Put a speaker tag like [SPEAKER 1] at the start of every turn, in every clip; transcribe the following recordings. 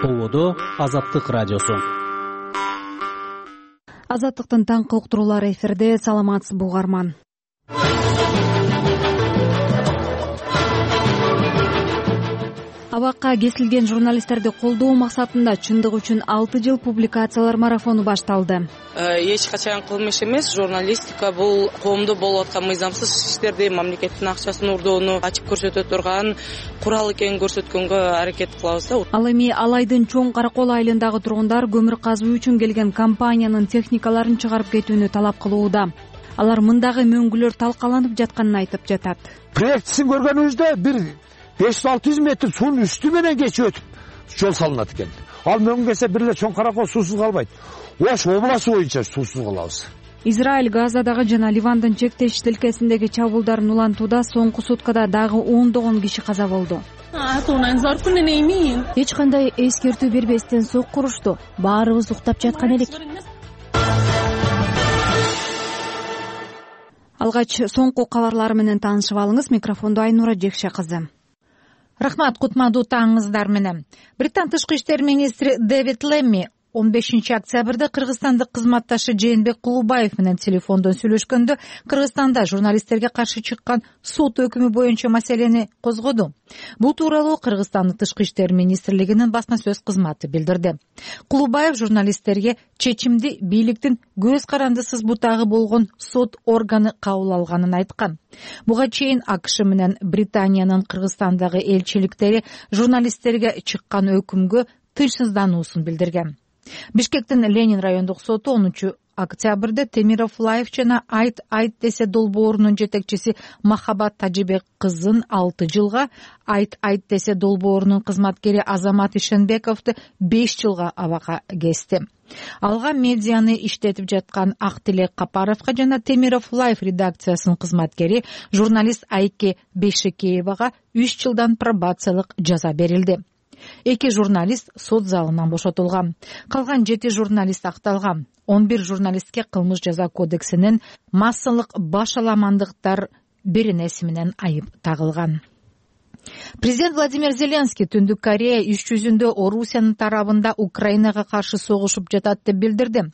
[SPEAKER 1] Ободо Азаттык радиосу.
[SPEAKER 2] Азаттыктын таңкы уктуруулары эфирде. Саламатсызбы угарман. Абакка кесилген журналисттерди колдоо максатында чындык үчүн 6 жыл публикациялар марафону башталды.
[SPEAKER 3] Эч качан кылмыш эмес, журналистика бул коомдо болуп аткан мыйзамсыз иштерди, мамлекеттин акчасын урдоону ачып көрсөтө турган курал экенин көрсөткөнгө аракет кылабыз да.
[SPEAKER 2] Ал эми Алайдын Чоң Каракол айылындагы тургундар көмүр казуу үчүн келген компаниянын техникаларын чыгарып кетүүнү талап кылууда. Алар мындагы мөңгүлөр талкаланып жатканын айтып жатат.
[SPEAKER 4] Проектисин көргөнүбүздө бир 500-600 метр суунун үстү менен кечип өтүп жол салынат экен. Ал мөңгесе бир эле Чоң Каракол суусуз калбайт. Ош областы боюнча суусуз калабыз.
[SPEAKER 2] Израиль Газадагы жана Ливандын чектеш тилкесиндеги чабуулдарын улантууда соңку суткада дагы 10 киши каза болду.
[SPEAKER 5] Эч кандай эскертүү бербестен сокку урушту. Баарыбыз уктап жаткан элек.
[SPEAKER 2] Алгач соңку кабарлар менен таанышып алыңыз. Микрофондо Айнура Жекше кызы.
[SPEAKER 6] Рахмат, кутмандуу таңыңыздар менен. Британ тышкы иштер министри Дэвид Лемми 15 октябрда кыргызстандык кызматташы Жээнбек Кулубаев менен телефондон сүйлөшкөндө Кыргызстанда журналисттерге каршы чыккан сот өкүмү боюнча маселени козгоду. Бул тууралуу Кыргызстандын тышкы иштер министрлигинин басма сөз кызматы билдирди. Кулубаев журналисттерге чечимди бийликтин көз карандысыз бутагы болгон сот органы кабыл алганын айткан. Буга чейин АКШ менен Британиянын Кыргызстандагы элчиликтери журналисттерге чыккан өкүмгө тынчсыздануусун билдирген. Бишкектин Ленин райондук соту 10 октябрда Темиров Лайф жана Айт десе долбоорунун жетекчиси Махабат Тажибек кызын 6 жылга, Айт десе долбоорунун кызматкери Азамат Ишенбековду 5 жылга абакка кести. Алга медианы иштетип жаткан Актилек Капаровго жана Темиров Лайф редакциясынын кызматкери журналист Айке Бешекеевага 3 жылдан пробациялык жаза берилди. 2 журналист сот залынан бошотулган. Калган 7 журналист акталган. 11 журналистке кылмыш жаза кодексинин массалык башаламандыктар беренеси менен айып тагылган. Президент Владимир Зеленский Түндүк Корея иш жүзүндө Орусиянын тарабында Украинага каршы согушуп жатат деп билдирди.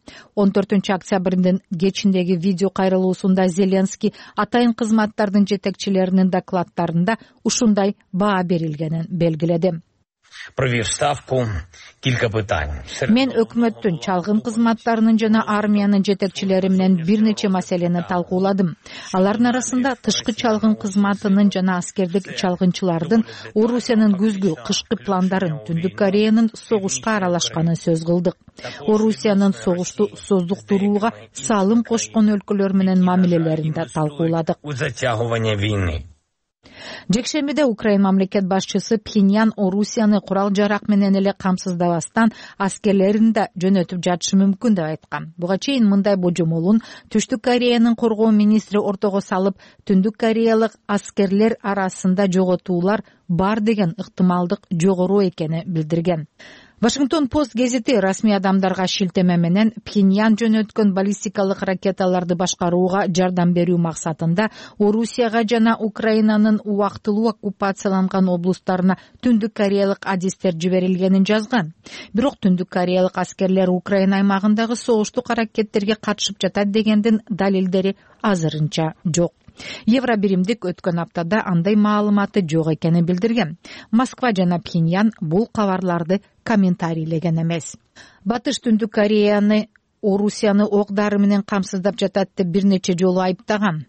[SPEAKER 6] 14 октябрдын кечиндеги видео кайрылуусунда Зеленский атайын кызматтардын жетекчилеринин докладдарында ушундай баа берилгенин белгиледи.
[SPEAKER 7] Провів ставку кілька питань.
[SPEAKER 6] Мен өкмөттүн чалгын кызматтарынын жана армиянын жетекчилери менен бир нече маселени талкууладым. Алардын арасында тышкы чалгын кызматынын жана аскердик чалгынчылардын Орусиянын күзгү кышкы пландарын, Түндүк Кореянын согушка аралашканын сөз кылдык. Орусиянын согушту создуктурууга салым кошкон өлкөлөр менен мамилелерин да талкууладык.
[SPEAKER 7] У затягування війни.
[SPEAKER 6] Жекшембиде Украин мамлекет башчысы Пхеньян Орусияны курал жарак менен эле камсыздабастан аскерлерин да жөнөтүп жатышы мүмкүн деп айткан. Буга чейин мындай божомолун Түштүк Кореянын коргоо министри ортого салып, Түндүк Кореялык аскерлер арасында жоготуулар бар деген ыктымалдык жогору экени билдирген. Вашингтон Пост гезити расмий адамдарга шилтеме менен Пхеньян жөнөткөн баллистикалык ракеталарды башкарууга жардам берүү максатында Орусияга жана Украинанын убактылуу оккупацияланган облустарына Түндүк Кореялык адистер жиберилгенин жазган. Бирок Түндүк Кореялык аскерлер Украина аймагындагы согуштук аракеттерге катышып жатат дегендин далилдери азырынча жок. Евробиримдик өткөн аптада андай маалыматы жок экенин билдирген. Москва жана Пхеньян бул кабарларды комментарийлеген эмес. Батыш Түндүк Кореяны Орусияны ок-дары менен камсыздап жатат деп бир нече жолу айыптаган.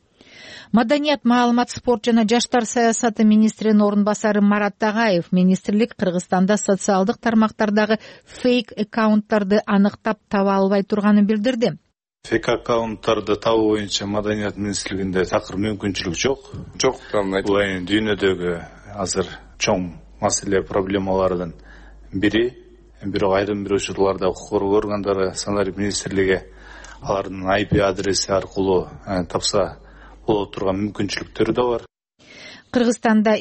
[SPEAKER 6] Маданият, маалымат, спорт жана жаштар саясаты министринин орун басары Марат Тагаев министрлик Кыргызстанда социалдык тармактардагы фейк аккаунттарды аныктап таба албай турганын билдирди.
[SPEAKER 8] Фейк аккаунттарды табуу боюнча Маданият министрлигинде такыр мүмкүнчүлүк жок. Бул эми дүйнөдөгү азыр чоң маселе проблемалардын бири. Бирок айрым бир учурларда укук коргоо органдары Санарип министрлиги алардын IP адреси аркылуу тапса боло турган мүмкүнчүлүктөрү да бар.
[SPEAKER 6] Кыргызстанда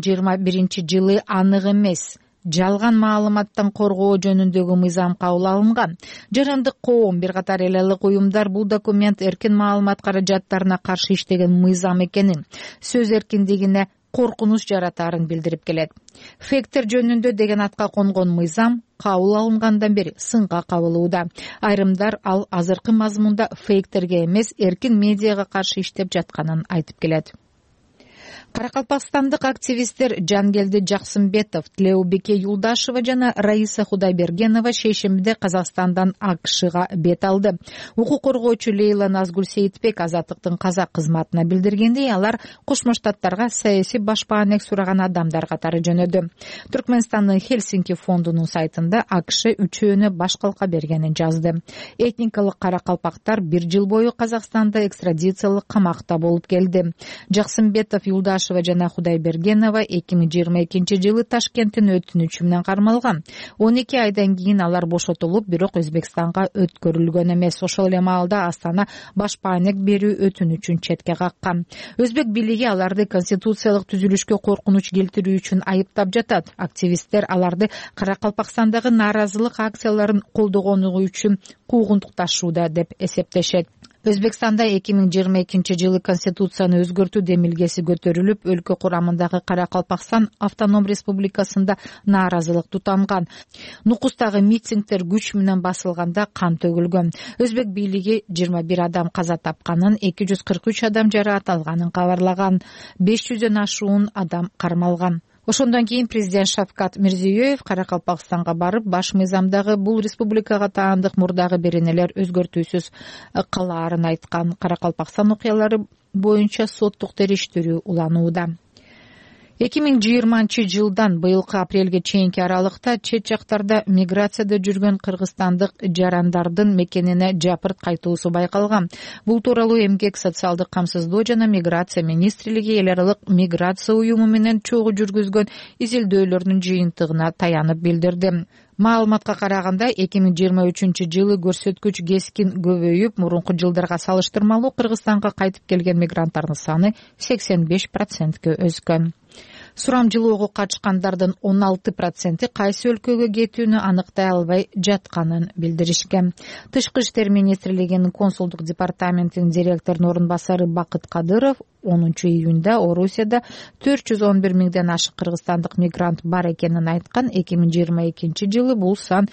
[SPEAKER 6] 2021 жылы анык эмес жалган маалыматтан коргоо жөнүндөгү мыйзам кабыл алынган. Жарандык коом, бир катар эл алык уюмдар бул документ эркин маалымат каражаттарына каршы иштеген мыйзам экенин, сөз эркиндигине коркунуч жаратаарын билдирип келет. Фейктер жөнүндө деген атка конгон мыйзам кабыл алынгандан бери сынга кабылууда. Айрымдар ал азыркы мазмунда фейктерге эмес, эркин медиага каршы иштеп жатканын айтып келет. Каракалпакстандык активисттер Жангелди Жаксымбетов, Тилеубеке Юлдашева жана Раиса Худайбергенова шейшембиде Казакстандан АКШга бет алды. Укук коргоочу Лейла Назгул Сейитбек Азаттыктын казак кызматына билдиргендей, алар Кошмо Штаттарга саясий башпаанек сураган адамдар катары жөнөдү. Түркмөнстандын Хельсинки фондунун сайтында АКШ үчөөнө баш калка бергенин жазды. Этникалык каракалпактар 1 жыл бою Казакстанда экстрадициялык камакта болуп келди. Жаксымбетов, Юлдашева жана Худайбергенова 2022 жылы Ташкенттин өтүнүчү менен кармалган. 12 айдан кийин алар бошотулуп, бирок Өзбекстанга өткөрүлгөн эмес. Ошол эле маалда Астана башпаанек берүү өтүнүчүн четке каккан. Өзбек бийлиги аларды конституциялык түзүлүшкө коркунуч келтирүү үчүн айыптап жатат. Активисттер аларды Каракалпакстандагы нааразылык акцияларын колдогону үчүн куугунтукташууда деп эсептешет. Өзбекстанда 2022 жылы конституцияны өзгөртүү демилгеси көтөрүлүп, өлкө курамындагы Каракалпакстан автоном республикасында нааразылык тутанган. Нукустагы митингдер күч менен басылганда кан төгүлгөн. Өзбек бийлиги 21 адам каза тапканын, 243 адам жараат алганын кабарлаган. 500дөн ашуун адам кармалган. Ошондон кийин президент Шавкат Мирзиёев Каракалпакстанга барып, баш мыйзамдагы бул республикага таандык мурдагы беренелер өзгөртүүсүз калаарын айткан. Каракалпакстан окуялары боюнча соттук териштирүү уланууда. 2020 жылдан быйылкы апрелге чейинки аралыкта чет жактарда миграцияда жүргөн кыргызстандык жарандардын мекенине жапырт кайтуусу байкалган. Бул тууралуу Эмгек социалдык камсыздоо жана миграция министрлиги эл аралык миграция уюму менен чогуу жүргүзгөн изилдөөлөрдүн жыйынтыгына таянып билдирди. Маалыматка караганда 2023 жылы көрсөткүч кескин көбөйүп, мурунку жылдарга салыштырмалуу Кыргызстанга кайтып келген мигранттардын саны 85%ке өскөн. Сурамжылоого катышкандардын 16% кайсы өлкөгө кетүүнү аныктай албай жатканын билдиришкен. Тышкы иштер министрлигинин консулдук департаментинин директорунун орун басары Бакыт Кадыров 10 июнда Орусияда 411 миңден ашык кыргызстандык мигрант бар экенин айткан. 2022 жылы бул сан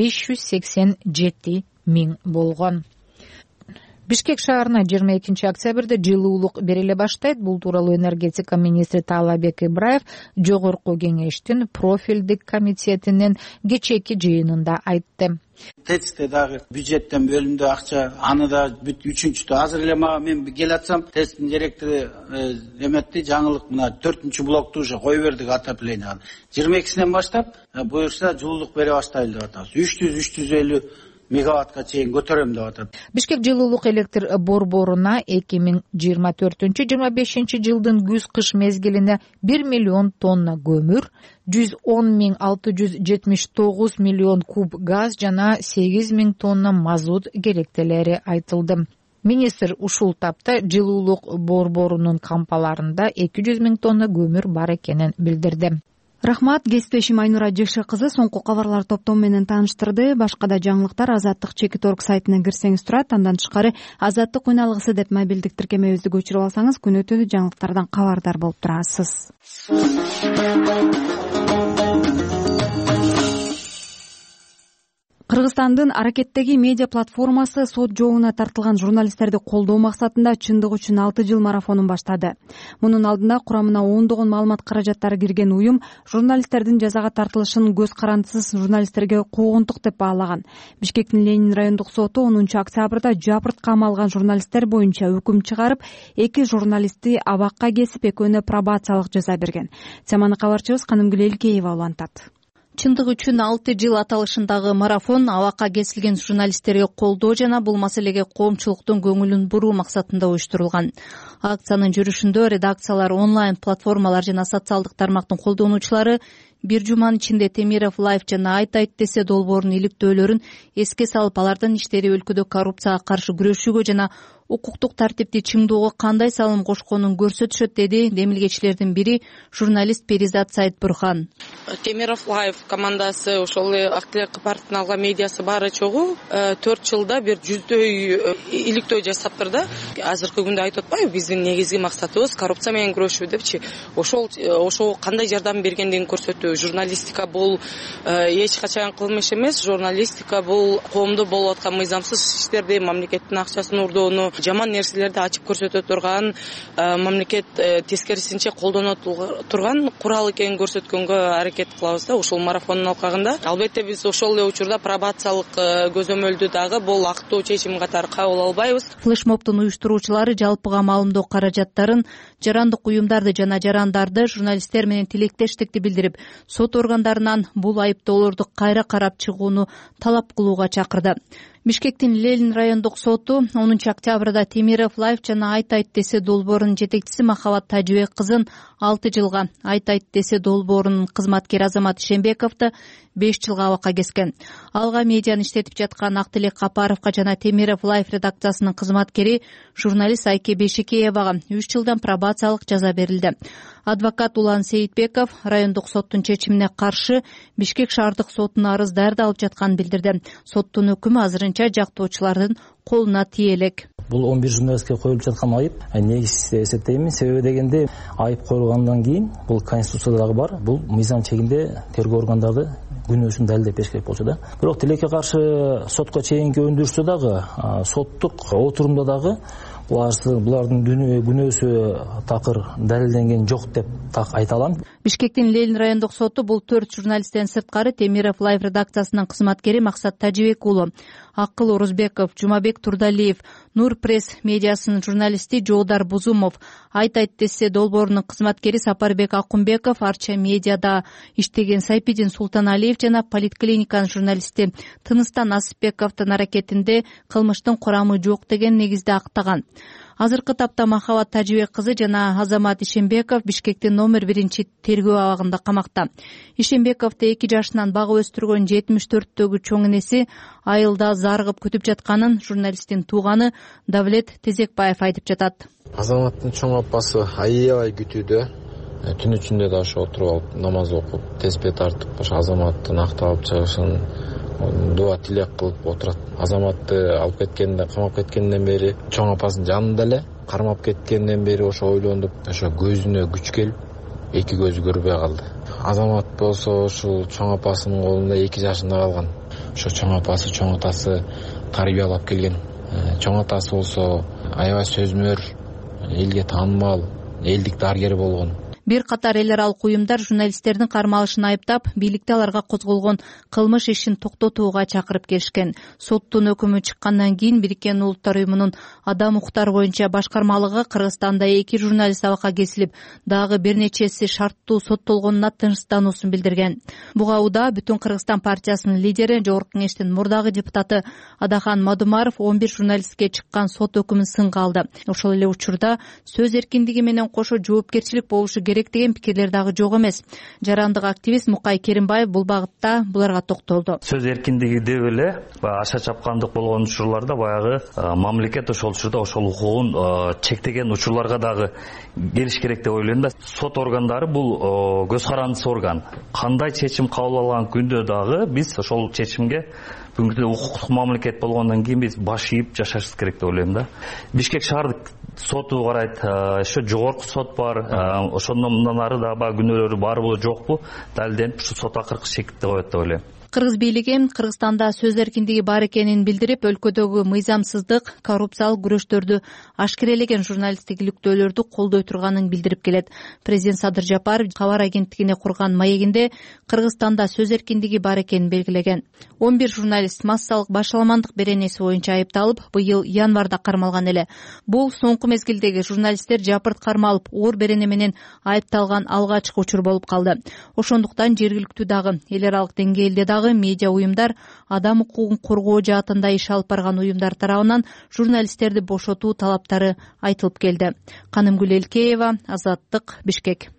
[SPEAKER 6] 587 миң болгон. Бишкек шаарына 22 октябрда жылуулук бериле баштайт. Бул тууралуу энергетика министри Таалайбек Ибраев жогорку кеңештин профилдик комитетинин кечээки жыйынында айтты.
[SPEAKER 9] ТЭЦте дагы бюджеттен бөлүндү акча, аны да бүт үчүнчүдө азыр эле мага мен келатсам, ТЭЦтин директору эметти, жаңылык мына 4-чү блокту уже кой бердик отопленияган. 22-синен баштап буюрса жылуулук бере баштайлы деп атабыз. 300-350 мегаваттка чейин көтөрөм деп атат.
[SPEAKER 6] Бишкек жылуулук электр борборуна 2024-25 жылдын күз-кыш мезгилине 1 миллион тонна көмүр, 110.679 миллион куб газ жана 8 миң тонна мазут керектелери айтылды. Министр ушул тапта жылуулук борборунун кампаларында 200 миң тонна көмүр бар экенин билдирди.
[SPEAKER 2] Рахмат, кесиптешим Айнура Жекше кызы соңку кабарлар топтому менен тааныштырды. Башка да жаңылыктар Азаттык Чекит.орг сайтына кирсеңиз турат. Андан тышкары Азаттык үн алгысы деп мобилдик тиркемебизди көчүрүп алсаңыз, күнү өтүү жаңылыктардан кабардар болуп турасыз. Кыргызстандын Аракеттеги медиа платформасы сот жообуна тартылган журналисттерди колдоо максатында чындык үчүн 6 жыл марафонун баштады. Мунун алдында курамына ондогон маалымат каражаттары кирген уюм журналисттердин жазага тартылышын көз карандысыз журналисттерге куугунтук деп баалаган. Бишкектин Ленин райондук соту 10 октябрда жапырт камалган журналисттер боюнча өкүм чыгарып, 2 журналистти абакка кесип, экөөнө пробациялык жаза берген. Теманы кабарчыбыз Канымгүл Элкеева улантат.
[SPEAKER 10] Чындык үчүн 6 жыл аталышындагы марафон абакка кесилген журналисттерге колдоо жана бул маселеге коомчулуктун көңүлүн буруу максатында уюштурулган. Акциянын жүрүшүндө редакциялар, онлайн платформалар жана социалдык тармактын колдонуучулары бир жуманын ичинде Темиров Лайф жана Айт десе долбоорунун иликтөөлөрүн эске салып, алардын иштери өлкөдө коррупцияга каршы күрөшүүгө жана укуктук тартипти чыңдоого кандай салым кошконун көрсөтүшөт, деди демилгечилердин бири журналист Перизат Сайтбурхан.
[SPEAKER 3] Темиров Лайв командасы ошол актылык парктын алга медиасы баары чогуу 4 жылда бир 100дөй иликтөө жасаптыр да. Азыркы күндө айтып атпайбы, биздин негизги максатыбыз коррупция менен күрөшүү депчи. Ошого кандай жардам бергендигин көрсөтүү. Журналистика бул эч качан кылмыш эмес. Журналистика бул коомдо болуп аткан мыйзамсыз иштерди, мамлекеттин акчасын урдоону, жаман нерселерди ачып көрсөтө турган, мамлекет тескерисинче колдоно турган курал экенин көрсөткөнгө аракет кылабыз да ошол марафондун алкагында. Албетте биз ошол эле учурда пробациялык көзөмөлдү дагы бул актуу чечим катары кабыл албайбыз.
[SPEAKER 10] Флешмобдун уюштуруучулары жалпыга маалымдоо каражаттарын, жарандык уюмдарды жана жарандарды, журналисттер менен тилектештикти билдирип, сот органдарынан бул айыптоолорду кайра карап чыгууну талап кылууга чакырды. Бишкектин Ленин райондук соту 10 октябрда Темиров Лайв жана Айт Айт десе долбоорунун жетекчиси Махабат Тажыбек кызын 6 жылга, Айт Айт десе долбоорунун кызматкери Азамат Ишенбековду 5 жылга абакка кескен. Алга медианы иштетип жаткан Актылек Капаровго жана Темиров Лайв редакциясынын кызматкери журналист Айке Бешекеевага 3 жылдан пробациялык жаза берилди. Адвокат Улан Сейитбеков райондук соттун чечимине каршы Бишкек шаардык сотуна арыз даярдалып жатканын билдирди. Соттун өкүмү азырынча жактоочулардын колуна тие элек.
[SPEAKER 11] Бул 11 журналистке коюлуп жаткан айып негиз эсептейм. Себеби дегенде айып коюлгандан кийин бул конституциядагы бар, бул мыйзам чегинде тергөө органдары күнөөсүн далилдеп бериш керек болчу да. Бирок тилекке каршы сотко чейинки өндүрүштө дагы, соттук отурумда дагы булардын күнөөсү такыр далилденген жок деп так айта алам.
[SPEAKER 10] Бишкектин Ленин райондук соту бул 4 журналисттен сырткары Темиров Лайв редакциясынын кызматкери Максат Тажибек уулу, Акыл Орузбеков, Жумабек Турдалиев, Нур пресс медиасынын журналисти Жоодар Бузумов, Айт Айт десе долбоорунун кызматкери Сапарбек Акунбеков, Арча медиада иштеген Сайпидин Султаналиев жана Политклиниканын журналисти Тыныстан Асыпбековдун аракетинде кылмыштын курамы жок деген негизде актаган. Азыркы тапта Махабат Тажыбек кызы жана Азамат Ишенбеков Бишкектин номер 1 тергөө абагында камакта. Ишенбековду 2 жашынан багып өстүргөн 74-төгү чоң энеси айылда зарыгып күтүп жатканын журналисттин тууганы Давлет Тезекбаев айтып жатат.
[SPEAKER 12] Азаматтын чоң апасы аябай күтүүдө, түн ичинде да ошо отуруп алып намаз окуп, теспе тартып, ошо Азаматтын акталып чыгышын дуа тилек кылып отурат. Азаматты алып кеткенде, камап кеткенден бери чоң апасынын жанында эле, кармап кеткенден бери ошо ойлондуп, ошо көзүнө күч келип, 2 көзү көрбөй калды. Азамат болсо ушул чоң апасынын колунда 2 жашында калган. Ошо чоң апасы, чоң атасы тарбиялап келген. Чоң атасы болсо аябай сөзмөр, элге таанымал, элдик дарыгер болгон.
[SPEAKER 10] Бир катар эл аралык уюмдар журналисттердин кармалышын айыптап, бийликте аларга козголгон кылмыш ишин токтотууга чакырып келишкен. Соттун өкүмү чыккандан кийин Бириккен Улуттар уюмунун адам укуктары боюнча башкармалыгы Кыргызстанда 2 журналист абакка кесилип, дагы бир нечеси шарттуу соттолгонуна тынчтануусун билдирген. Буга уда Бүтүн Кыргызстан партиясынын лидери, Жогорку Кеңештин мурдагы депутаты Адахан Мадумаров 11 журналистке чыккан сот өкүмүн сынга алды. Ошол эле учурда сөз эркиндиги менен кошо жоопкерчилик болушу керек деген пикирлер дагы жок эмес. Жарандык активист Мукай Керимбаев бул багытта буларга токтолду.
[SPEAKER 13] Сөз эркиндиги деп эле аша чапкандык болгон учурларда баягы мамлекет ошол учурда ошол укугун чектеген учурларга дагы келиш керек деп ойлойм да. Сот органдары бул көз карандысы орган. Кандай чечим кабыл алган күндө дагы биз ошол чечимге бүгүнкү укуктук мамлекет болгондон кийин биз баш ийип жашашыбыз керек деп ойлойм да. Бишкек шаардык соту карайт, ошо жогорку сот бар, ошондон ары да күнөөлөрү барбы жокпу далилденип ушу сот акыркы чекитти коет деп ойлойм.
[SPEAKER 10] Кыргыз бийлиги Кыргызстанда сөз эркиндиги бар экенин билдирип, өлкөдөгү мыйзамсыздык, коррупциялык күрөштөрдү ашкерелеген журналисттик иликтөөлөрдү колдой турганын билдирип келет. Президент Садыр Жапаров кабар агенттигине курган маегинде Кыргызстанда сөз эркиндиги бар экенин белгилеген. 11 журналист массалык башаламандык беренеси боюнча айыпталып, быйыл январда кармалган эле. Бул соңку мезгилдеги журналисттер жапырт кармалып, оор берене менен айыпталган алгачкы учур болуп калды. Ошондуктан жергиликтүү дагы эл аралык деңгээлде медиа уюмдар, адам укугун коргоо жаатында иш алып барган уюмдар тарабынан журналисттерди бошотуу талаптары айтылып келди. Канымгүл Элкеева, Азаттык, Бишкек.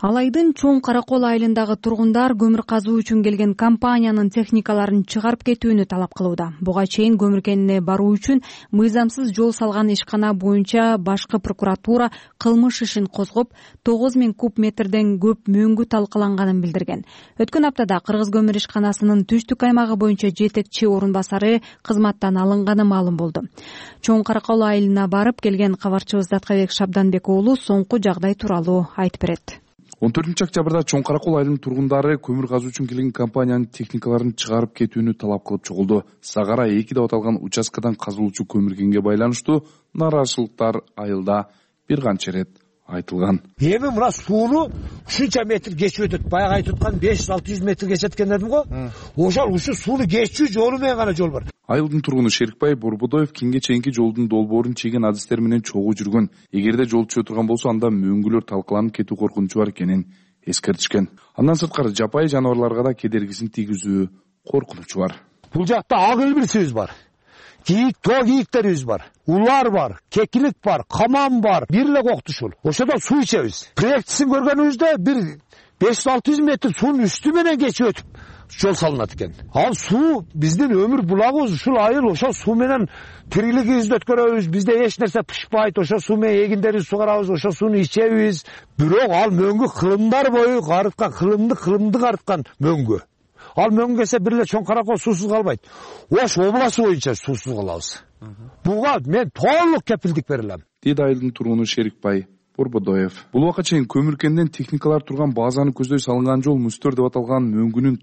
[SPEAKER 2] Ал айдын Чоң Каракол айылындагы тургундар көмүр казуу үчүн келген компаниянын техникаларын чыгарып кетүүнү талап кылууда. Буга чейин көмүр кенине баруу үчүн мыйзамсыз жол салган ишкана боюнча башкы прокуратура кылмыш ишин козгоп, 9000 куб метрден көп мөңгү талкаланганын билдирген. Өткөн аптада Кыргыз көмүр ишканасынын түштүк аймагы боюнча жетекчи орун басары кызматтан алынганы маалым болду. Чоң Каракол айылына барып келген кабарчыбыз Заткабек Шабданбек уулу соңку жагдай тууралуу айтып берет.
[SPEAKER 14] 14-октябрда Чоң Каракол айылынын тургундары көмүр казуу үчүн келген компаниянын техникаларын чыгарып кетүүнү талап кылып чогулду. Сагара 2 деп аталган участкадан казылуучу көмүр кенге байланыштуу нааразычылыктар айылда бир канча ирет айтылган.
[SPEAKER 4] Эми мына сууну ушунча метр кечип өтөт. Баягы айтып аткан 500-600 метр кечет экен дедим го. Ошол ушу сууну кечүү жолу менен гана жол бар.
[SPEAKER 14] Айылдын тургуну Шерикбай Борбодоев кенге чейинки жолдун долбоорун чеген адистер менен чогуу жүргөн. Эгерде жол түшө турган болсо, анда мөңгүлөр талкаланып кетүү коркунучу бар экенин эскертишкен. Андан сырткары жапайы жаныбарларга да кедергисин тийгизүү коркунучу бар.
[SPEAKER 4] Бул жакта ак илбирсибиз бар. Кийик, тоо кийиктерибиз бар. Улар бар, кекилик бар, каман бар. Бир эле коктушул. Ошодон суу ичебиз. Проектисин көргөнүбүздө бир 500-600 метр суунун үстү менен кечип өтүп жол салынат экен. Ал суу биздин өмүр булагыбыз, ушул айыл ошол суу менен тирилигибизди өткөрөбүз. Бизде эч нерсе пышпайт. Ошол суу менен эгиндерибизди сугарабыз, ошол сууну ичебиз. Бирок ал мөңгү кылымдар бою карыткан, кылымды карыткан мөңгү. Ал мөңгү кесе бир эле Чоң Каракол суусуз калбайт. Ош областы боюнча суусуз калабыз. Буга мен толук кепилдик бере алам.
[SPEAKER 14] Дейт айылдын тургуну Шерикбай Борбодоев. Бул убакка чейин көмүр кенинен техникалар турган базаны көздөй салынган жол мустөр деп аталган мөңгүнүн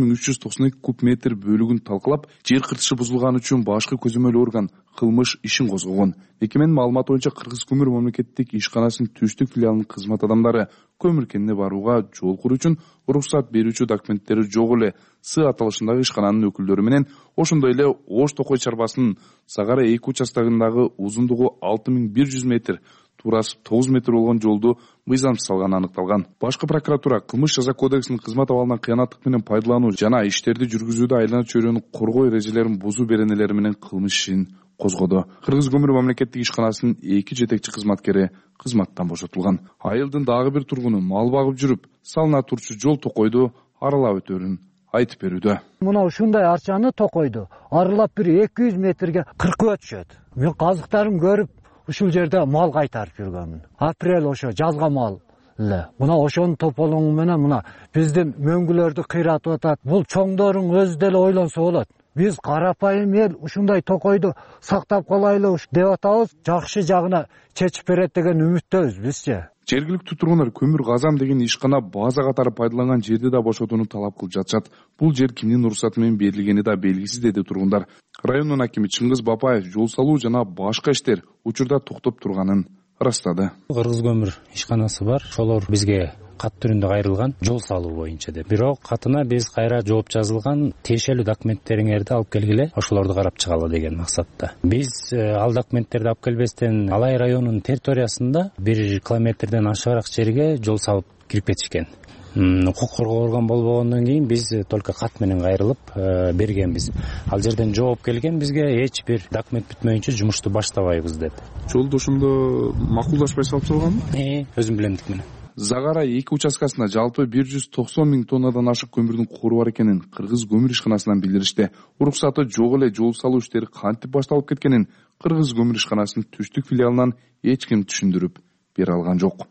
[SPEAKER 14] 9392 куб метр бөлүгүн талкалап, жер кыртышы бузулган үчүн башкы көзөмөл орган кылмыш ишин козгогон. Мекеменин маалыматы боюнча Кыргыз көмүр мамлекеттик ишканасынын түштүк филиалынын кызмат адамдары көмүр кенине барууга жол куруу үчүн уруксат берүүчү документтери жок эле С аталышындагы ишкананын өкүлдөрү менен, ошондой эле Ош Токой чарбасынын Сагара 2 участогундагы узундугу 6100 метр, турасы 9 метр болгон жолду мыйзамсыз салганы аныкталган. Башкы прокуратура кылмыш жаза кодексинин кызмат абалынан кыянаттык менен пайдалануу жана иштерди жүргүзүүдө айлана чөйрөнү коргоо эрежелерин бузуу беренелери менен кылмыш ишин козгоду. Кыргыз көмүр мамлекеттик ишканасынын 2 жетекчи кызматкери кызматтан бошотулган. Айылдын дагы бир тургуну мал багып жүрүп, салына турчу жол Токойду аралап өтөөрүн айтып берүүдө.
[SPEAKER 15] Мына ушундай арчаны Токойду аралап бир 200 метрге кыркып өтүшөт. Мен казыктарын көрүп ушул жерде мал кайтарып жүргөнмүн. Апрель ошо жазга мал эле. Мына ошонун тополоңу менен мына биздин мөңгүлөрдү кыйратып атат. Бул чоңдорун өзү деле ойлонсо болот. Биз карапайым эл ушундай Токойду сактап калайлы деп атабыз. Жакшы жагына чечип берет деген үмүттөбүз бизчи.
[SPEAKER 14] Жергиликтүү тургундар көмүр казам деген ишкана база катары пайдаланган жерди да бошотууну талап кылып жатышат. Бул жер кимдин уруксаты менен берилгени да белгисиз, деди тургундар. Райондун акими Чыңгыз Бапаев жол салуу жана башка иштер учурда токтоп турганын ырастады.
[SPEAKER 1] Кыргыз көмүр ишканасы бар. Ошолор бизге кат түрүндө кайрылган жол салуу боюнча деп. Бирок катына биз кайра жооп жазылган тиешелүү документтериңерди алып келгиле, ошолорду карап чыгалы деген максатта. Биз ал документтерди алып келбестен Алай районунун территориясында 1 километрден ашыгыраак жерге жол салып кирип кетишкен. Укук коргоо орган болбогондон кийин биз только кат менен кайрылып бергенбиз. Ал жерден жооп келген бизге эч бир документ бүтмөйүнчө жумушту баштабайбыз деп.
[SPEAKER 14] Жолду ошондо макулдашпай салып турганбы?
[SPEAKER 1] Өзүм билемдик менен.
[SPEAKER 14] Загара 2 участкасында жалпы 190 миң тоннадан ашык көмүрдүн кору бар экенин Кыргыз көмүр ишканасынан билдиришти. Уруксаты жок эле жол салуу иштери кантип башталып кеткенин Кыргыз көмүр ишканасынын түштүк филиалынан эч ким түшүндүрүп бере алган жок.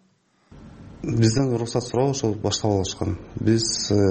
[SPEAKER 16] Бизден уруксат сурап ошол баштап алышкан. Биз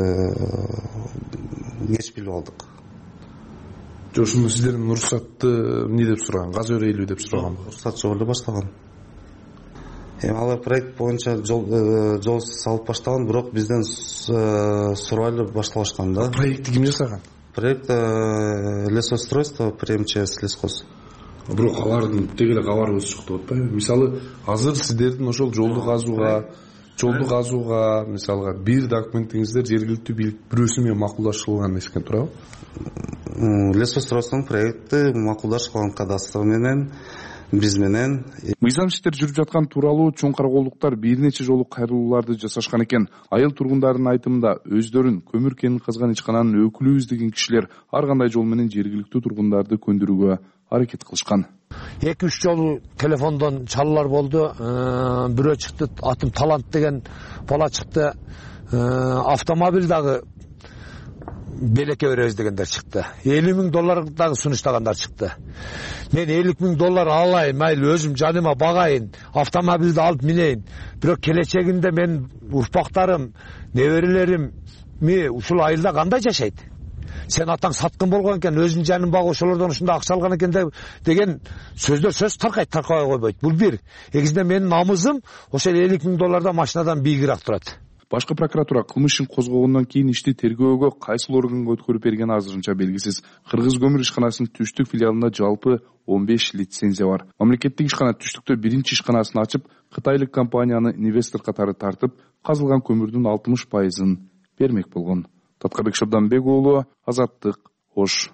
[SPEAKER 16] кеч билип алдык.
[SPEAKER 14] Ошондо сиздердин уруксатты эмне деп сураган? Газ өрөйлүү деп сураган.
[SPEAKER 16] Уруксат жок эле баштаган. Алар проект боюнча жол салып баштаган, бирок бизден сурайлы башталышкан да.
[SPEAKER 14] Проектти ким жасаган?
[SPEAKER 16] Проект лесоустройство при МЧС лесхоз.
[SPEAKER 14] Бирок алардын тег эле кабарыбыз жок деп атпайбы? Мисалы, азыр сиздердин ошол жолду казууга, мисалга бир документиңиздер жергиликтүү бийлик бирөөсү менен макулдашылган экен турабы?
[SPEAKER 16] Лесоустройствонун проекти макулдашылган кадастр менен биз менен.
[SPEAKER 14] Мыйзам иштер жүрүп жаткан тууралуу Чоң Караколдуктар бир нече жолу кайрылууларды жасашкан экен. Айыл тургундарынын айтымында өздөрүн көмүр кенин казган ишкананын өкүлүбүз деген кишилер ар кандай жол менен жергиликтүү тургундарды көндүрүүгө аракет кылышкан.
[SPEAKER 4] 2-3 жолу телефондон чалуулар болду. Бирөө чыкты, атым Талант деген бала чыкты. Автомобиль дагы белекке беребиз дегендер чыкты. $50,000 дагы сунуштагандар чыкты. Мен $50,000 алайын, майлы өзүм жаныма багайын, автомобилди алып минейин. Бирок келечегинде мен урпактарым, неберелерим ушул айылда кандай жашайт? Сен атаң саткын болгон экен, өзүнүн жанын багып ошолордон ушундай акча алган экен деген сөздөр сөз таркабай койбойт. Бул бир. Экинчиден менин намызым ошол $50,000 машинадан бийигирээк турат.
[SPEAKER 14] Башкы прокуратура кылмыш ишин козгогондон кийин ишти тергөөгө кайсыл органга өткөрүп бергени азырынча белгисиз. Кыргыз көмүр ишканасынын Түштүк филиалында жалпы 15 лицензия бар. Мамлекеттик ишкана Түштүктө биринчи ишканасын ачып, кытайлык компанияны инвестор катары тартып, казылган көмүрдүн 60% бермек болгон. Таткабек Шабданбек уулу, Азаттык, Ош.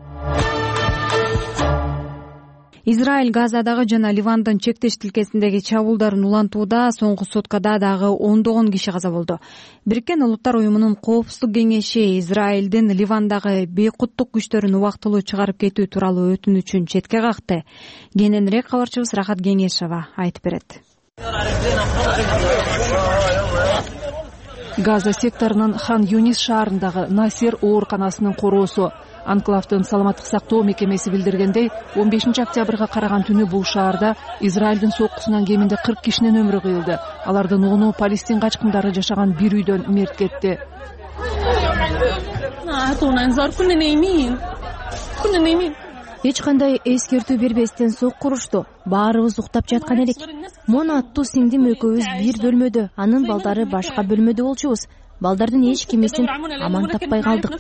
[SPEAKER 2] Израиль Газадагы жана Ливандын чектеш тилкесиндеги чабуулдарын улантууда соңку суткада дагы 10 киши каза болду. Бириккен Улуттар уюмунун Коопсуздук кеңеши Израилдин Ливандагы бейкуттук күчтөрүн убактылуу чыгарып кетүү тууралуу өтүнүчүн четке какты. Кененирээк кабарчыбыз Рахат Кеңешова айтып берет.
[SPEAKER 17] Газа секторунун Хан Юнис шаарындагы Насир ооруканасынын короосу Анклавдын саламаттык сактоо мекемеси билдиргендей, 15 октябрга караган түнү бул шаарда Израилдин соккусунан кеминде 40 кишинин өмүрү кыйылды. Алардын 10-у Палестин качкындары жашаган бир үйдөн мерт кетти.
[SPEAKER 5] Эч кандай эскертүү бербестен сокку урушту. Баарыбыз уктап жаткан элек. Мона аттуу сиңдим экөөбүз бир бөлмөдө, анын балдары башка бөлмөдө болчубуз. Балдардын эч кимисин аман таппай калдык,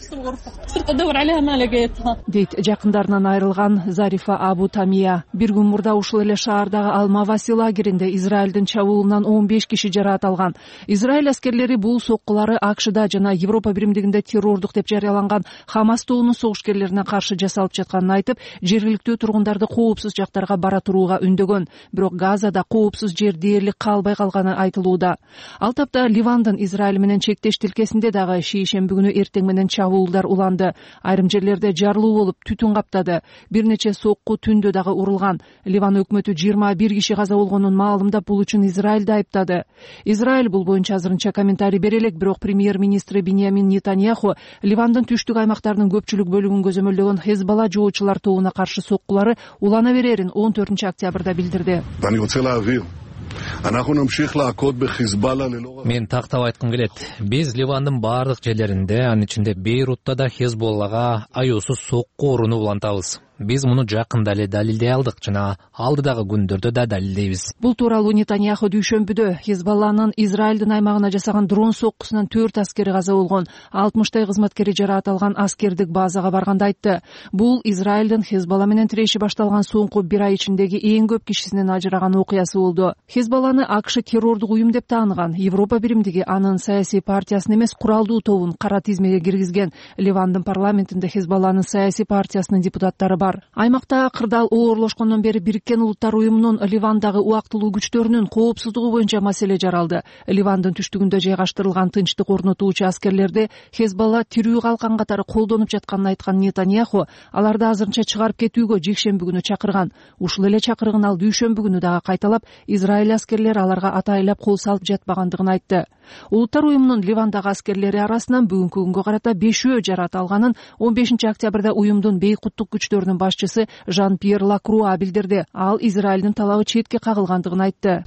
[SPEAKER 17] дейт жакындарынан айрылган Зарифа Абу Тамия. Бир күн мурда ушул эле шаардагы Ал-Маваси лагеринде Израилдин чабуулунан 15 киши жараат алган. Израиль аскерлери бул соккулары АКШда жана Европа биримдигинде террордук деп жарыяланган Хамас тобунун согушкерлерине каршы жасалып жатканын айтып, жергиликтүү тургундарды коопсуз жактарга бара турууга үндөгөн. Бирок Газада коопсуз жер дээрлик калбай калганы айтылууда. Ал тапта Ливандын Израиль менен чектеш тилкесинде дагы шейшемби күнү эртең менен чабуулдар уланды. Айрым жерлерде жарылуу болуп, түтүн каптады. Бир нече сокку түндө дагы урулган. Ливан өкмөтү 21 киши каза болгонун маалымдап, бул үчүн Израилди айыптады. Израиль бул боюнча азырынча комментарий бере элек, бирок премьер-министри Биньямин Нетаньяху Ливандын түштүк аймактарынын көпчүлүк бөлүгүн көзөмөлдөгөн Хезбалла жоочулар тобуна каршы соккулары улана берерин 14 октябрда билдирди.
[SPEAKER 18] Мен тактап айткым келет. Биз Ливандын баардык жерлеринде, анын ичинде Бейрутта да Хезболлага аюусуз сокку урууну улантабыз. Биз муну жакында эле далилдей алдык жана алдыдагы күндөрдө да далилдейбиз.
[SPEAKER 17] Бул тууралуу Нетаньяху дүйшөмбүдө Хезбалланын Израилдин аймагына жасаган дрон соккусунан 4 аскери каза болгон, 60 кызматкери жараат алган аскердик базага барганда айтты. Бул Израилдин Хезбалла менен тиреши башталган соңку бир ай ичиндеги эң көп кишисинин ажыраган окуясы болду. Хезбалланы АКШ террордук уюм деп тааныган. Европа биримдиги анын саясий партиясын эмес, куралдуу тобун кара тизмеге киргизген. Ливандын парламентинде Хезбалланын саясий партиясынын депутаттары бар. Аймакта кырдаал оорлошкондон бери Бириккен Улуттар уюмунун Ливандагы убактылуу күчтөрүнүн коопсуздугу боюнча маселе жаралды. Ливандын түштүгүндө жайгаштырылган тынчтык орнотуучу аскерлерди Хезбалла тирүү калкан катары колдонуп жатканын айткан Нетаньяху аларды азырынча чыгарып кетүүгө жекшемби күнү чакырган. Ушул эле чакырыгын ал дүйшөмбү күнү дагы кайталап, Израиль аскерлери аларга атайлап кол салып жатпагандыгын айтты. Улуттар уюмунун Ливандагы аскерлери арасынан бүгүнкү күнгө карата 5 жараат алганын 15 октябрда уюмдун бейкуттук күчтөрүнүн башчысы Жан-Пьер Лакруа билдирди. Ал Израилдин талабы четке кагылгандыгын айтты.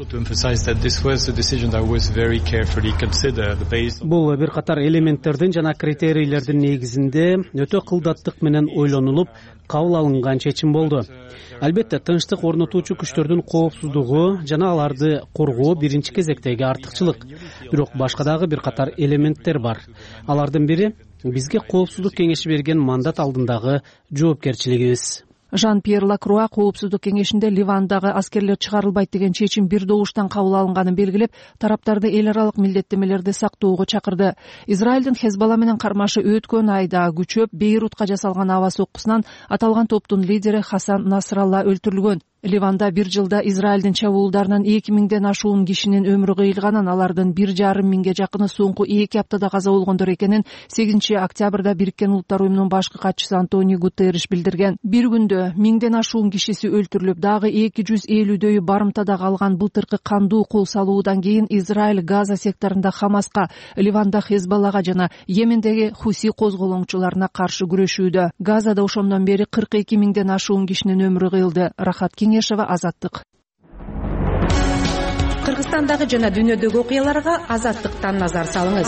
[SPEAKER 19] Бул бир катар элементтердин жана критерийлердин негизинде өтө кылдаттык менен ойлонулуп кабыл алынган чечим болду. Албетте, тынчтык орнотуучу күчтөрдүн коопсуздугу жана аларды коргоо биринчи кезектеги артыкчылык. Бирок башка дагы бир катар элементтер бар. Алардын бири бизге коопсуздук кеңеши берген мандат алдындагы жоопкерчилигибиз.
[SPEAKER 17] Жан-Пьер Лакруа коопсуздук кеңешинде Ливандагы аскерлер чыгарылбайт деген чечим бир добуштан кабыл алынганын белгилеп, тараптарды эл аралык милдеттемелерди сактоого чакырды. Израилдин Хезбалла менен кармашы өткөн айда күчөп Бейрутка жасалган аба соккусунан аталган топтун лидери Хасан Насралла өлтүрүлгөн. Ливанда бир жылда Израилдин чабуулдарынан 2000ден ашуун кишинин өмүрү кыйылганын, алардын 1,5 миңге жакыны соңку 2 аптада каза болгондор экенин 8 октябрда Бириккен Улуттар уюмунун башкы катчысы Антонио Гутерриш билдирген. Бир күндө 1000ден ашуун кишиси өлтүрүлүп, дагы 250дөйү барымтада калган былтыркы кандуу кол салуудан кийин Израиль Газа секторунда Хамаска, Ливанда Хезболлага жана Йемендеги Хуси козголоңчуларына каршы күрөшүүдө. Газада ошондон бери 42 миңден ашуун кишинин өмүрү кыйылды. Рахат Кеңешева, Азаттык.
[SPEAKER 20] Кыргызстандагы жана дүйнөдөгү окуяларга Азаттыктан назар салыңыз.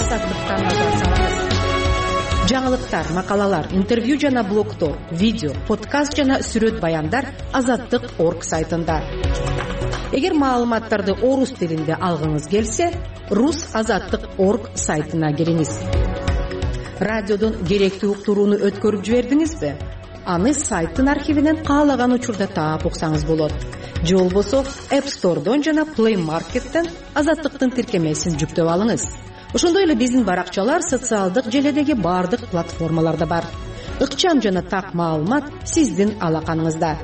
[SPEAKER 20] Жаңылыктар, макалалар, интервью жана блогтор, видео, подкаст жана сүрөт баяндар Азаттык.орг сайтында. Эгер маалыматтарды орус тилинде алгыңыз келсе, Rus.Azаттык.орг сайтына кириңиз. Радиодон керектүү уктурууну өткөрүп жибердиңизби? Аны сайттын архивинен каалаган учурда таап уксаңыз болот. Же болбосо App Store'дон жана Play Market'тен Азаттыктын тиркемесин жүктөп алыңыз. Ошондой эле биздин баракчалар социалдык желедеги бардык платформаларда бар. Ыкчам жана так маалымат сиздин алаканыңызда.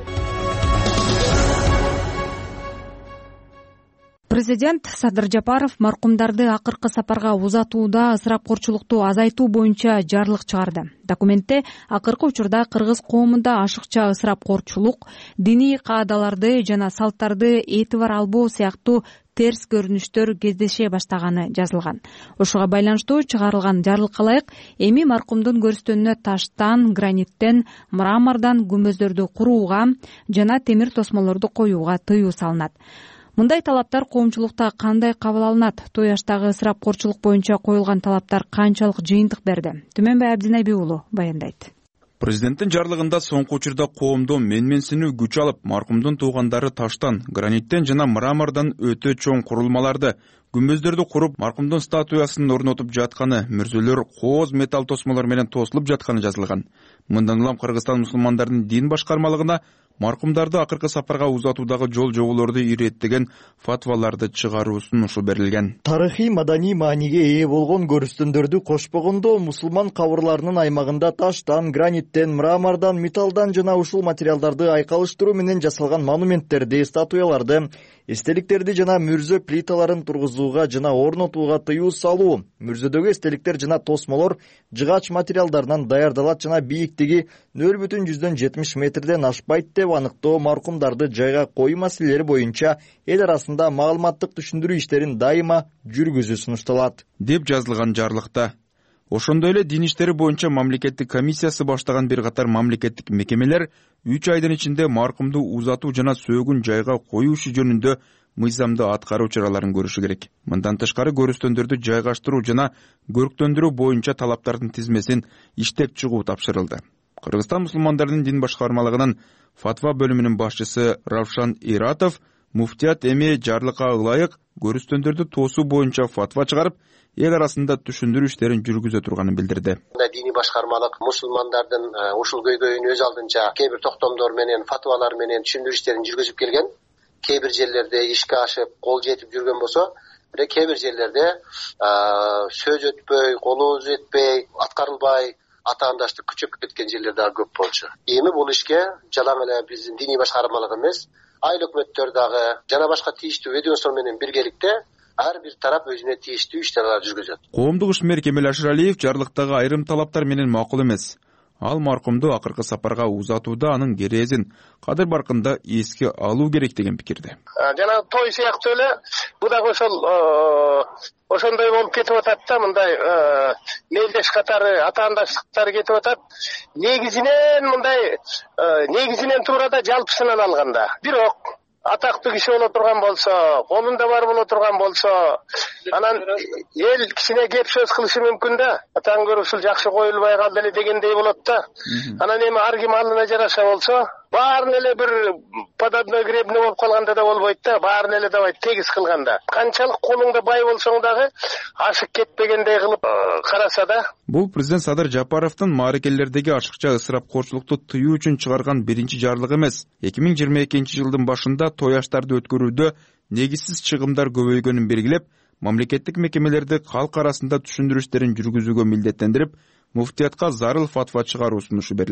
[SPEAKER 2] Президент Садыр Жапаров маркумдарды акыркы сапарга узатууда ысырапкорчулукту азайтуу боюнча жарлык чыгарды. Документте акыркы учурда кыргыз коомунда ашыкча ысырапкорчулук, диний каадаларды жана салттарды этибар албоо сыяктуу терс көрүнүштөр кездеше баштаганы жазылган. Ошого байланыштуу чыгарылган жарлыкка ылайык эми маркумдун көрүстөнүнө таштан, граниттен, мрамордон күмбөздөрдү курууга жана темир тосмолорду коюуга тыюу салынат. Мындай талаптар коомчулукта кандай кабыл алынат? Тояштагы ысырапкорчулук боюнча коюлган талаптар канчалык жыйынтык берди? Түмөнбай Абдинайби уулу баяндайт.
[SPEAKER 21] Президенттин жарлыгында соңку учурда коомдо менменсинүү күч алып, маркумдун туугандары таштан, граниттен жана мрамордон өтө чоң курулмаларды, күмбөздөрдү куруп, маркумдун статуясын орнотуп жатканы, мүрзөлөр кооз металл тосмолор менен тосулуп жатканы жазылган. Мындан улам Кыргызстан мусулмандардын дин башкармалыгына маркумдарды акыркы сапарга узатуудагы жол-жоболорду иреттеген фатваларды чыгаруу сунушу берилген.
[SPEAKER 22] Тарыхый маданий мааниге ээ болгон көрүстөндөрдү кошпогондо мусулман кабырларынын аймагында таштан, граниттен, мрамордон, металлдан жана ушул материалдарды айкалыштыруу менен жасалган монументтерди, статуяларды, эстеликтерди жана мүрзө плиталарын тургузууга жана орнотууга тыюу салуу, мүрзөдөгү эстеликтер жана тосмолор жыгач материалдарынан даярдалат жана бийиктиги 0,70 метрден ашпайт деп аныктоо, маркумдарды жайга коюу маселелери боюнча эл арасында маалыматтык түшүндүрүү иштерин дайыма жүргүзүү сунушталат
[SPEAKER 21] деп жазылган жарлыкта. Ошондой эле дин иштери боюнча мамлекеттик комиссиясы баштаган бир катар мамлекеттик мекемелер 3 айдын ичинде маркумду узатуу жана сөөгүн жайга коюу иши жөнүндө мыйзамдуу аткаруу чараларын көрүшү керек. Мындан тышкары көрүстөндөрдү жайгаштыруу жана көрктөндүрүү боюнча талаптардын тизмесин иштеп чыгуу тапшырылды. Кыргызстан мусулмандардын дин башкармалыгынын фатва бөлүмүнүн башчысы Равшан Иратов муфтият эми жарлыкка ылайык көрүстөндөрдү тоосуу боюнча фатва чыгарып, эл арасында түшүндүрүү иштерин жүргүзө турганын билдирди.
[SPEAKER 23] Диний башкармалык мусулмандардын ушул көйгөйүн өз алдынча кээ бир токтомдор менен, фатвалар менен түшүндүрүү иштерин жүргүзүп келген. Кээ бир жерлерде ишке ашып, кол жетип жүргөн болсо, бирок кээ бир жерлерде сөз өтпөй, колу жетпей, аткарылбай, атаандаштык күчөп кеткен жерлер дагы көп болчу. Эми бул ишке жалаң эле биздин диний башкармалык эмес, айыл өкмөттөр дагы жана башка тийиштүү ведомство менен биргеликте ар бир тарап өзүнө тийиштүү иштерди жүргүзөт.
[SPEAKER 21] Коомдук ишмер Кемел Ашыралиев жарлыктагы айрым талаптар менен макул эмес. Ал маркумду акыркы сапарга узатууда анын керезин кадыр баркында эске алуу керек деген пикирде.
[SPEAKER 24] Жана той сыяктуу эле бул дагы ошондой болуп кетип атат да, мындай мелдеш катары, атаандаштыктар кетип атат. Негизинен туурада жалпысынан алганда. Бирок атактуу киши боло турган болсо, колунда бар боло турган болсо, анан эл кичине кеп сөз кылышы мүмкүн да. Атаң көрүп ушул жакшы коюлбай калды эле дегендей болот да. Анан эми ар ким алына жараша болсо, баарын эле бир подобной гребне болуп калганда да болбойт да, баарын эле давай тегиз кылганда. Канчалык колуңда бай болсоң дагы ашык кетпегендей кылып караса да.
[SPEAKER 21] Бул президент Садыр Жапаровдун мааракелердеги ашыкча ысырапкорчулукту тыюу үчүн чыгарган биринчи жарлыгы эмес. 2022-жылдын башында тояштарды өткөрүүдө негизсиз чыгымдар көбөйгөнүн белгилеп, мамлекеттик мекемелерди калк арасында түшүндүрүү иштерин жүргүзүүгө милдеттендирип, муфтиятка зарыл фатва чыгаруу сунушу берилген.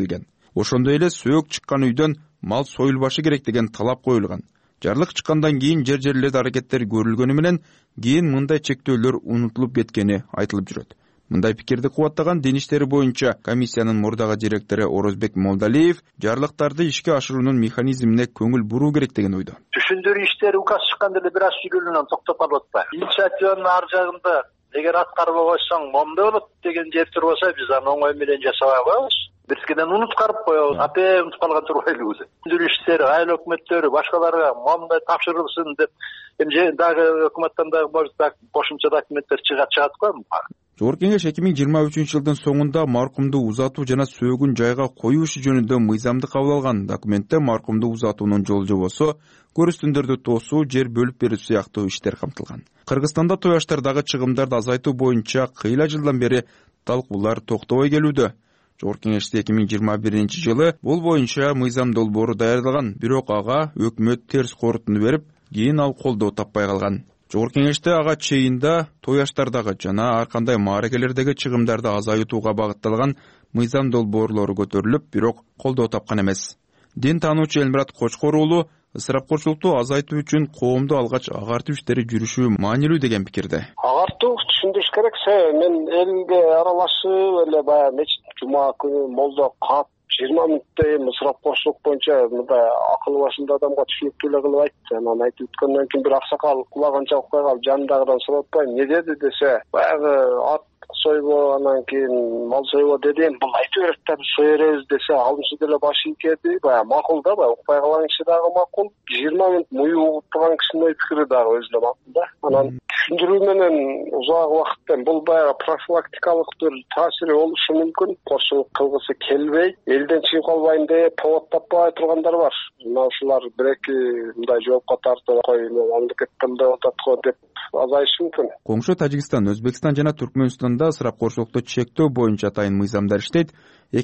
[SPEAKER 21] Ошондой эле сөөк чыккан үйдөн мал союлбашы керек деген талап коюлган. Жарлык чыккандан кийин жер-жерлерде аракеттер көрүлгөнү менен кийин мындай чектөөлөр унутулуп кеткени айтылып жүрөт. Мындай пикирди кубаттаган Дин иштери боюнча комиссиянын мурдагы директору Орозбек Молдалиев жарлыктарды ишке ашыруунун механизмине көңүл буруу керек деген ойдо.
[SPEAKER 6] Түшүндүрүү иштери указ чыкканда эле бир аз жүргүнүнөн токтоп калып атпайбы. Инициативанын ар жагында эгер аткарбай койсоң момундай болот деген жер турбаса биз аны оңой менен жасабай коебуз. Бирскеден унуткарып коебуз. Апе унутуп калган турбайлыбыз. Түшүндүрүү иштери айыл өкмөттөрү башкаларга момундай тапшырылсын деп эми дагы өкмөттөн дагы может кошумча документтер чыгат го.
[SPEAKER 21] Жогорку Кеңеш 2023 жылдын соңунда маркумду узатуу жана сөөгүн жайга коюу иши жөнүндө мыйзамды кабыл алган. Документте маркумду узатуунун жол жобосу, көрүстүндөрдү тоосуу, жер бөлүп берүү сыяктуу иштер камтылган. Кыргызстанда той аштардагы чыгымдарды азайтуу боюнча кыйла жылдан бери талкуулар токтобой келүүдө. Жогорку Кеңеште 2021 жылы бул боюнча мыйзам долбоору даярдалган, бирок ага өкмөт терс корутунду берип, кийин ал колдоо таппай калган. Жогорку Кеңеште ага чейинда той аштардагы жана ар кандай мааракелердеги чыгымдарды азайтууга багытталган мыйзам долбоорлору көтөрүлүп, бирок колдоо тапкан эмес. Дин таануучу Элмурат Кочкор уулу ысырапкорчулукту азайтуу үчүн коомдо алгач агартуу иштери жүрүшү маанилүү деген пикирде.
[SPEAKER 24] Агартуу түшүндүрүш керек. Мен элге аралашып эле баягы мечит жума күнү молдо кап 20 мүнөттөй ысырапкорчулук боюнча мындай акылы башында адамга түшүнүктүү эле кылып айтты. Анан айтып өткөндөн кийин бир аксакал кулаганча укпай калып жанындагыдан сурап атпайм, эмне деди десе, баягы ат сойбо анан кийин мал сойбо дедим. Бул айтып берет да, сой беребиз десе, алынчы деле башы ийкеди. Баягы макул да, баягы укпай калган киши дагы макул. 20 мүнөт муй угуп турган кишинин ой пикири дагы өзүнө макул да. Анан түшүндүрүү менен узак убакыттан бул баягы профилактикалык бир таасири болушу мүмкүн. Корчулук кылгысы келбей, элден чыгып калбайын деп повод таппай тургандар бар. Мына ушулар бир-эки мындай жоопко тартып коюп, мамлекеттен мындай атат го деп азайышы мүмкүн.
[SPEAKER 21] Коңшу Тажикстан, Өзбекстан жана Түркмөнстанда ысырапкорчулукту чектөө боюнча атайын мыйзамдар иштейт.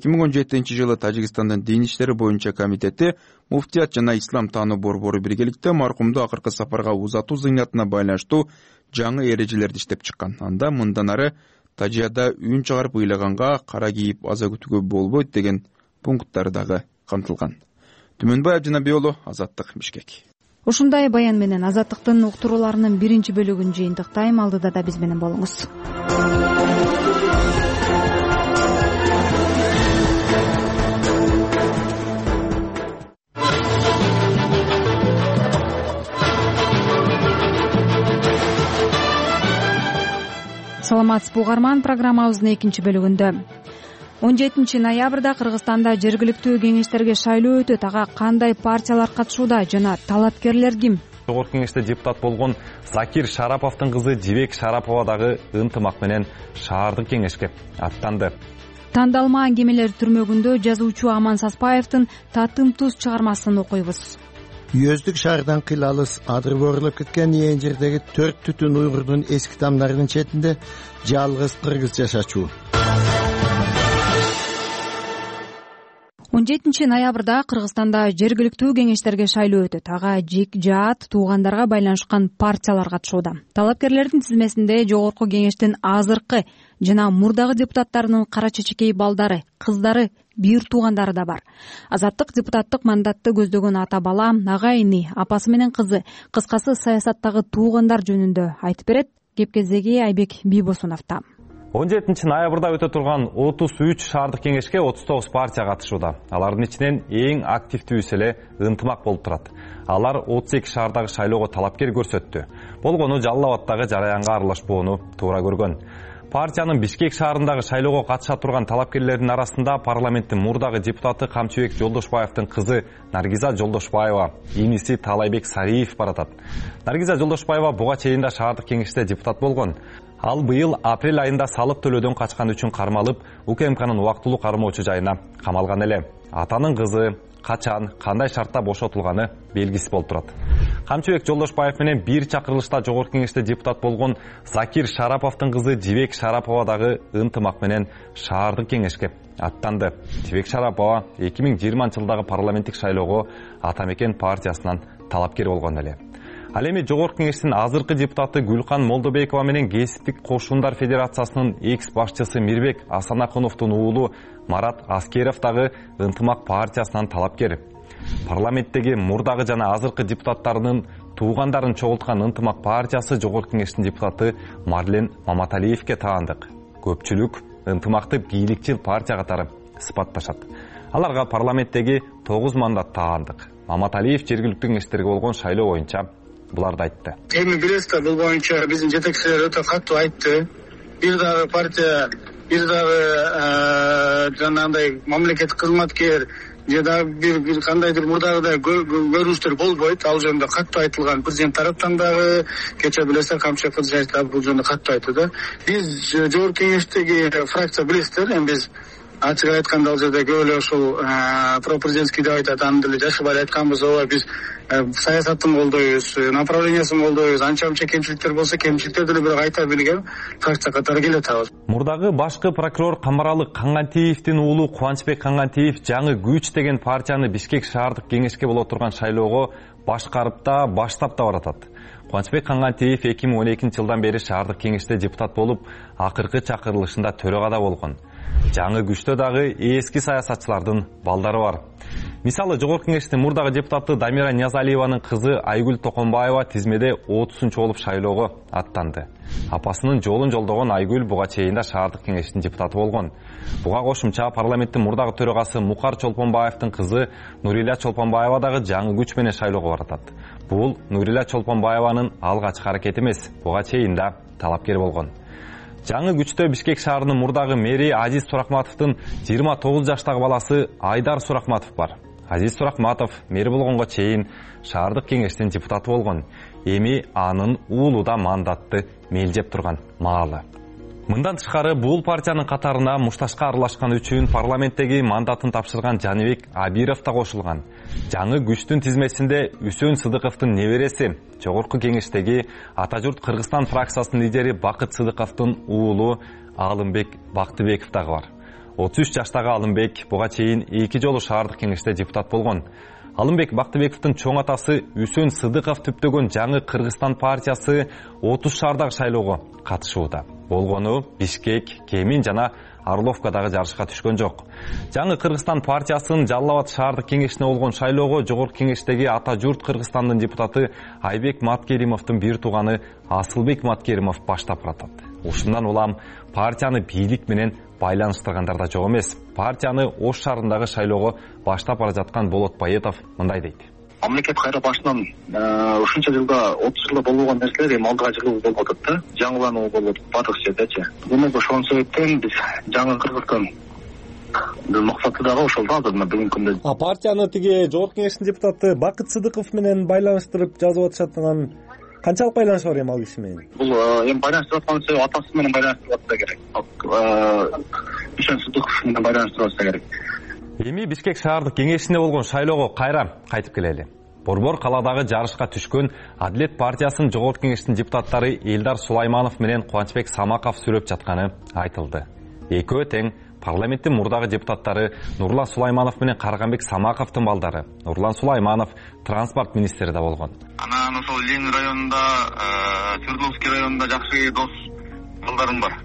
[SPEAKER 21] 2017 жылы Тажикстандын Дин иштери боюнча комитети, муфтият жана ислам таануу борбору биргеликте маркумду акыркы сапарга узатуу зыйнатына байланыштуу жаңы эрежелерди иштеп чыккан. Анда мындан ары тажияда үн чыгарып ыйлаганга, кара кийип аза күтүүгө болбойт деген пункттар дагы камтылган. Түмөнбай Абдинабек уулу, Азаттык, Бишкек.
[SPEAKER 2] Ушундай баян менен Азаттыктын уктурууларынын биринчи бөлүгүн жыйынтыктайм. Алдыда да биз менен болуңуз. Саламатсызбы угарман, программабыздын экинчи бөлүгүндө 17 ноябрда Кыргызстанда жергиликтүү кеңештерге шайлоо өтөт. Ага кандай партиялар катышууда жана талапкерлер ким?
[SPEAKER 7] Жогорку Кеңеште депутат болгон Закир Шараповдун кызы Жибек Шарапова дагы ынтымак менен шаардык кеңешке аттанды.
[SPEAKER 2] Тандалма аңгемелер түрмөгүндө жазуучу Аман Саспаевдин Татым туз чыгармасын окуйбуз.
[SPEAKER 8] Үйөздүк шаардан кыйла-алыс адыр борулуп кеткен ээн жердеги 4 түтүн уйгурдун эски тамдарынын четинде жалгыз кыргыз жашачу.
[SPEAKER 2] 17 ноябрда Кыргызстанда жергиликтүү кеңештерге шайлоо өтөт. Ага жаат туугандарга байланышкан партиялар катышууда. Талапкерлердин тизмесинде Жогорку Кеңештин азыркы жана мурдагы депутаттарынын кара чечекей балдары, кыздары, бир туугандары да бар. Азаттык депутаттык мандатты көздөгөн ата бала, ага-ини, апасы менен кызы, кыскасы саясаттагы туугандар жөнүндө айтып берет. Кепкездеги Айбек Бийбосуновдо.
[SPEAKER 7] 17 ноябрда өтө турган 33 шаардык кеңешке 39 партия катышууда. Алардын ичинен эң активдүүсү эле ынтымак болуп турат. Алар 32 шаардагы шайлоого талапкер көрсөттү. Болгону Жалал Абаддагы жараянга аралашпоону туура көргөн. Партиянын Бишкек шаарындагы шайлоого катыша турган талапкерлердин арасында парламенттин мурдагы депутаты Камчыбек Жолдошбаевдин кызы Наргиза Жолдошбаева, иниси Талайбек Сариев баратат. Наргиза Жолдошбаева буга чейин да шаардык кеңеште депутат болгон. Ал быйыл апрель айында салык төлөөдөн качкан үчүн кармалып, УКМКнын убактылуу кармоочу жайына камалган эле. Атанын кызы качан, кандай шартта бошотулганы белгисиз болуп турат. Камчыбек Жолдошбаев менен бир чакырылышта Жогорку Кеңеште депутат болгон Закир Шараповдун кызы Жибек Шарапова дагы ынтымак менен шаардык кеңешке аттанды. Жибек Шарапова 2020 жылдагы парламенттик шайлоого Ата Мекен партиясынан талапкер болгон эле. Ал эми Жогорку Кеңештин азыркы депутаты Гүлкан Молдобекова менен Кесиптик кошундар федерациясынын экс башчысы Мирбек Асанакуновдун уулу Марат Аскеров дагы ынтымак партиясынан талапкер. Парламенттеги мурдагы жана азыркы депутаттарынын туугандарын чогулткан ынтымак партиясы Жогорку Кеңештин депутаты Марлен Маматалиевге таандык. Көпчүлүк ынтымакты бийликчил партия катары сыпатташат. Аларга парламенттеги 9 мандат таандык. Маматалиев жергиликтүү кеңештерге болгон шайлоо боюнча буларды айтты.
[SPEAKER 3] Эми билесиз, бул боюнча биздин жетекчилер өтө катуу айтты. Бир дагы партия, бир дагы жанагындай мамлекеттик кызматкер же дагы бир кандайдыр мурдагыдай көрүнүштөр болбойт. Ал жөнүндө катуу айтылган президент тараптан дагы, кечээ билесиздер Камчы Кызжаев дагы бул жөнүндө катуу айтты да. Биз Жогорку Кеңештеги фракция билесиздер, эми биз ачык айтканда ал жерде көп эле ушул пропрезидентский деп айтат, аны деле жашыбай айтканбыз. Ооба биз саясатын колдойбуз, направлениясын колдойбуз. Анча-мынча кемчиликтер болсо кемчиликтерди деле бирок айта билген фракция катары келатабыз.
[SPEAKER 7] Мурдагы башкы прокурор Камаралы Кангантиевдин уулу Кубанычбек Кангантиев жаңы күч деген партияны Бишкек шаардык кеңешке боло турган шайлоого башкарып да баштап да баратат. Кубанычбек Кангантиев 2012-жылдан бери шаардык кеңеште депутат болуп, акыркы чакырылышында төрагада болгон. Жаңы күчтө дагы эски саясатчылардын балдары бар. Мисалы, Жогорку Кеңештин мурдагы депутаты Дамира Ниязалиеванын кызы Айгүл Токонбаева тизмеде 30-чы болуп шайлоого аттанды. Апасынын жолун жолдогон Айгүл буга чейин да шаардык кеңештин депутаты болгон. Буга кошумча парламенттин мурдагы төрагасы Мукар Чолпонбаевдин кызы Нурила Чолпонбаева дагы жаңы күч менен шайлоого баратат. Бул Нурила Чолпонбаеванын алгачкы аракети эмес, буга чейин да талапкер болгон. Жаңы күчтө Бишкек шаарынын мурдагы мэри Азиз Суракматовдун 29 жаштагы баласы Айдар Суракматов бар. Азиз Суракматов мэри болгонго чейин шаардык кеңештин депутаты болгон. Эми анын уулу да мандатты мелжеп турган маалы. Мындан тышкары бул партиянын катарына мушташка аралашкан үчүн парламенттеги мандатын тапшырган Жаныбек Абиров да кошулган. Жаңы күчтүн тизмесинде Үсөн Сыдыковдун небереси, Жогорку Кеңештеги Ата журт Кыргызстан фракциясынын лидери Бакыт Сыдыковдун уулу Алымбек Бактыбеков дагы бар. 33 жаштагы Алымбек буга чейин 2 жолу шаардык кеңеште депутат болгон. Алымбек Бактыбековдун чоң атасы Үсөн Сыдыков түптөгөн жаңы Кыргызстан партиясы 30 шаардагы шайлоого катышууда. Болгону Бишкек, Кемин жана Орловкадагы жарышка түшкөн жок. Жаңы Кыргызстан партиясынын Жалал Абад шаардык кеңешине болгон шайлоого Жогорку Кеңештеги Ата журт Кыргызстандын депутаты Айбек Маткеримовдун бир тууганы Асылбек Маткеримов баштап баратат. Ушундан улам партияны бийлик менен байланыштыргандар да жок эмес. Партияны Ош шаарындагы шайлоого баштап бара жаткан Болот Баетов мындай дейт.
[SPEAKER 9] Мамлекет кайра башынан ушунча жылда 30 жылда болгон нерселер эми алдыга жылуу болуп атат да. Жаңылануу болуп бардык жердечи. Демек ошол себептен биз жаңы Кыргызстан максаты дагы ошол да азыр бүгүнкү күндө.
[SPEAKER 7] Партияны тиги Жогорку Кеңештин депутаты Бакыт Сыдыков менен байланыштырып жазып атышат, анан канчалык байланыш бар эми ал киши менен?
[SPEAKER 9] Бул эми байланыштырып аткан себеби атасы менен байланыштырып атса керек. Үсөн Сыдыков менен байланыштырып атса керек.
[SPEAKER 7] Эми Бишкек шаардык кеңешине болгон шайлоого кайра кайтып келели. Борбор каладагы жарышка түшкөн Адилет партиясынын Жогорку Кеңештин депутаттары Элдар Сулайманов менен Кубанычбек Самаков сүрөп жатканы айтылды. Экөө тең парламенттин мурдагы депутаттары Нурлан Сулайманов менен Карганбек Самаковдун балдары. Нурлан Сулайманов транспорт министри да болгон.
[SPEAKER 9] Анан ошол Ленин районунда, Свердловский районунда жакшы дос балдарым бар.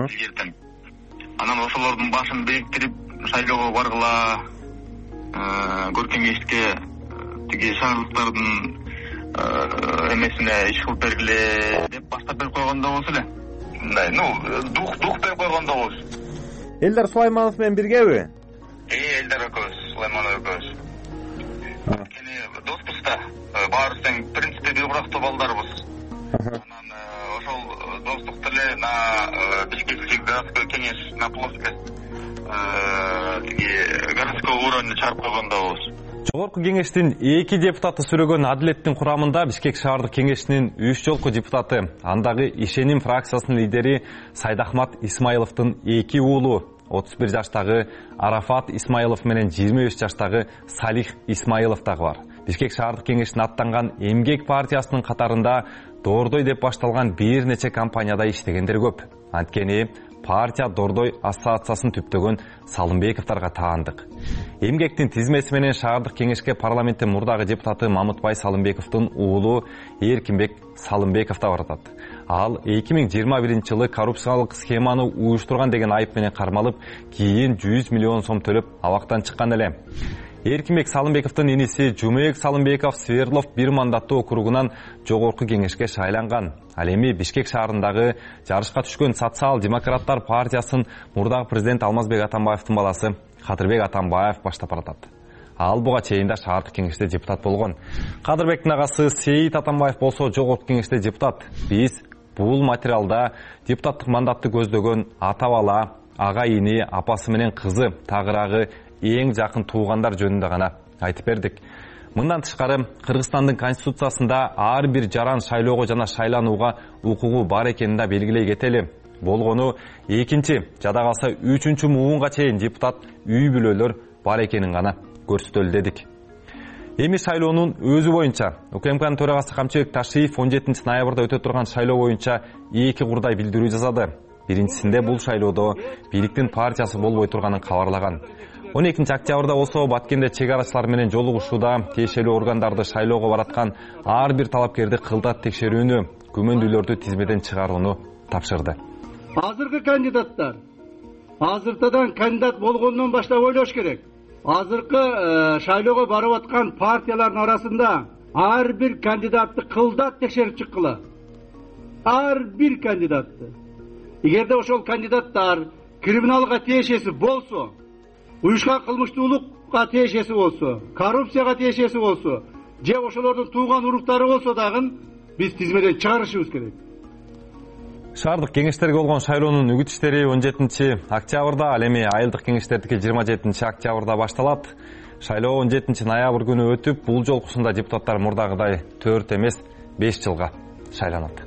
[SPEAKER 9] Анан ошолордун башын бириктирип шайлоого баргыла, Көркемешке тиги шаардыктардын эмесине иш кылып бергиле деп баштап берип койгондо болсо эле. Мындай, дух берип койгондо болсо.
[SPEAKER 7] Элдар Сулайманов менен биргеби?
[SPEAKER 9] Элдар экөөбүз, Сулайманов экөөбүз. Кени доспуз да. Баарыбыз тең принципте бир бурактуу балдарбыз. Анан ошол достукту эле на Бишкектеги городской кеңеш на плоскость городской уровня чыгарып койгондо болсо.
[SPEAKER 7] Жогорку Кеңештин 2 депутаты сүрөгөн Адилеттин курамында Бишкек шаардык кеңешинин 3 жолку депутаты, андагы Ишеним фракциясынын лидери Сайдахмат Исмаиловдун 2 уулу, 31 жаштагы Арафат Исмаилов менен 23 жаштагы Салих Исмаилов дагы бар. Бишкек шаардык кеңешине аттанган Эмгек партиясынын катарында доордой деп башталган бир нече компанияда иштегендер көп. Анткени партия Дордой ассоциациясын түптөгөн Салымбековдорго таандык. Эмгектин тизмеси менен шаардык кеңешке парламенттин мурдагы депутаты Мамытбай Салымбековдун уулу Эркинбек Салымбеков да баратат. Ал 2021-жылы коррупциялык схеманы уюштурган деген айып менен кармалып, кийин 100 миллион сом төлөп абактан чыккан эле. Эркинбек Салымбековдун иниси Жумек Салымбеков Свердлов 1 мандаттуу округунан жогорку кеңешке шайланган. Ал эми Бишкек шаарындагы жарышка түшкөн Социал-демократтар партиясын мурдагы президент Алмазбек Атамбаевдин баласы Кадырбек Атамбаев баштап баратат. Ал буга чейин да шаардык кеңеште депутат болгон. Кадырбектин агасы Сейит Атамбаев болсо жогорку кеңеште депутат. Биз бул материалда депутаттык мандатты көздөгөн ата-бала, ага-ини, апасы менен кызы, тагыраагы эң жакын туугандар жөнүндө гана айтып бердик. Мындан тышкары Кыргызстандын конституциясында ар бир жаран шайлоого жана шайланууга укугу бар экенин да белгилей кетели. Болгону 2-чи, жада калса 3-чү муунга чейин депутат үй бүлөлөр бар экенин гана көрсөтөлү дедик. Эми шайлоонун өзү боюнча УКМКнын төрагасы Камчыбек Ташиев 17 ноябрда өтө турган шайлоо боюнча 2 курдай билдирүү жасады. Биринчисинде бул шайлоодо бийликтин партиясы болбой турганын кабарлаган. 12 октябрда болсо Баткенде чек арачылар менен жолугушууда тиешелүү органдарды шайлоого бараткан ар бир талапкерди кылдат текшерүүнү, күмөндүүлөрдү тизмеден чыгарууну тапшырды.
[SPEAKER 10] Азыркы кандидаттар азыртадан кандидат болгондон баштап ойлош керек. Азыркы шайлоого барып аткан партиялардын арасында ар бир кандидатты кылдат текшерип чыккыла. Ар бир кандидатты. Эгерде ошол кандидаттар криминалга тиешеси болсо, уюшкан кылмыштуулукка тиешеси болсо, коррупцияга тиешеси болсо, же ошолордун тууган уруктары болсо дагы биз тизмеден чыгарышыбыз керек.
[SPEAKER 7] Шаардык кеңештерге болгон шайлоонун үгүт иштери 17 октябрда, ал эми айылдык кеңештердики 27 октябрда башталат. Шайлоо 17 ноябрь күнү өтүп, бул жолкусунда депутаттар мурдагыдай 4 эмес 5 жылга шайланат.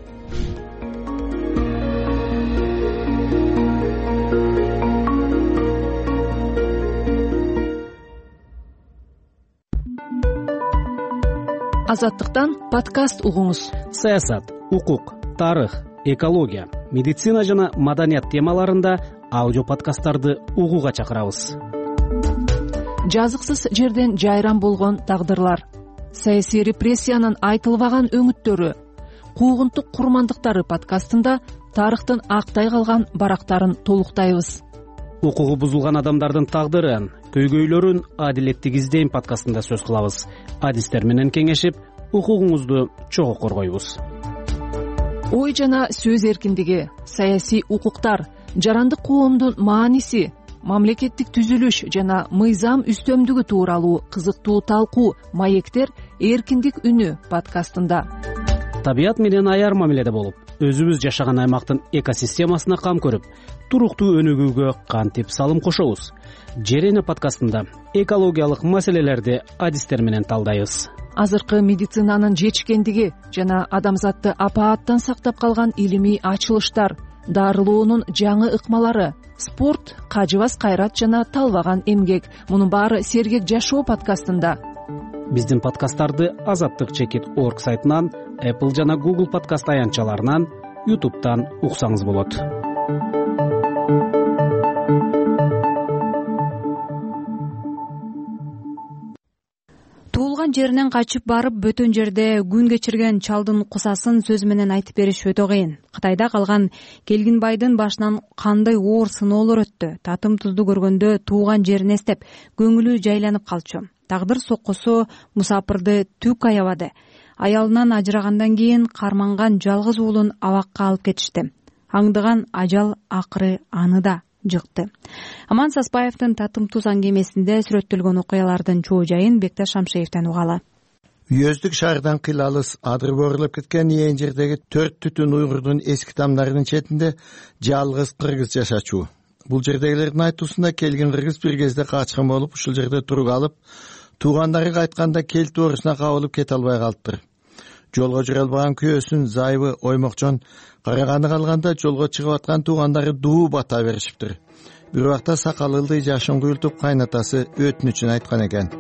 [SPEAKER 17] Азаттыктан подкаст угуңуз.
[SPEAKER 19] Саясат, укук, тарых, экология, медицина жана маданият темаларында аудио подкасттарды угууга чакырабыз.
[SPEAKER 17] Жазыксыз жерден жайран болгон тагдырлар, саясий репрессиянын айтылбаган өңүттөрү, куугунтук курмандыктары подкастында тарыхтын актай калган барактарын толуктайбыз.
[SPEAKER 19] Укугу бузулган адамдардын тагдырын, көйгөйлөрүн адилеттик издейм подкастында сөз кылабыз. Адистер менен кеңешип, укугуңузду чогуу коргойбуз.
[SPEAKER 17] Ой жана сөз эркиндиги, саясий укуктар, жарандык коомдун мааниси, мамлекеттик түзүлүш жана мыйзам үстөмдүгү тууралуу кызыктуу талкуу маектер эркиндик үнү подкастында.
[SPEAKER 19] Табият менен аяр мамиледе болуп, өзүбүз жашаган аймактын экосистемасына кам көрүп, туруктуу өнүгүүгө кантип салым кошобуз? Жерене подкастында экологиялык маселелерди адистер менен талдайбыз.
[SPEAKER 17] Азыркы медицинанын жетишкендиги жана адамзатты апааттан сактап калган илимий ачылыштар, дарылоонун жаңы ыкмалары, спорт, кажыбас кайрат жана талбаган эмгек. Мунун баары сергек жашоо подкастында.
[SPEAKER 19] Биздин подкасттарды azattik.org сайтынан, Apple жана Google подкаст аянтчаларынан, YouTube'дан уксаңыз болот.
[SPEAKER 2] Туулган жеринен качып барып бөтөн жерде күн кечирген чалдын кусасын сөз менен айтып бериш өтө кыйын. Кытайда калган Келгинбайдын башынан кандай оор сыноолор өттү. Татым тузду көргөндө тууган жерин эстеп, көңүлү жайланып калчу. Тагдыр соккусу мусапырды түк аябады. Аялынан ажырагандан кийин карманган жалгыз уулун абакка алып кетишти. Аңдыган ажал акыры аны да жыкты. Аман Саспаевдин Татым туз аңгемесинде сүрөттөлгөн окуялардын чоо жайын Бекташ Шамшеевден угалы.
[SPEAKER 8] Үйөздүк шаардан кыйлалыс адыр борулуп кеткен ээн жердеги 4 түтүн уйгурдун эски тамдарынын четинде жалгыз кыргыз жашачу. Бул жердегилердин айтуусунда келген кыргыз бир кезде качкан болуп, ушул жерде турук алып, туугандары кайтканда келти оорусуна кабылып кете албай калыптыр. Жолго жүрө албаган күйөөсүн Зайбы Оймокчон караганы калганда жолго чыгып аткан туугандары дуу бата беришиптир. Бир убакта сакалылды жашын куйултуп кайнатасы өтүнүчүн айткан экен.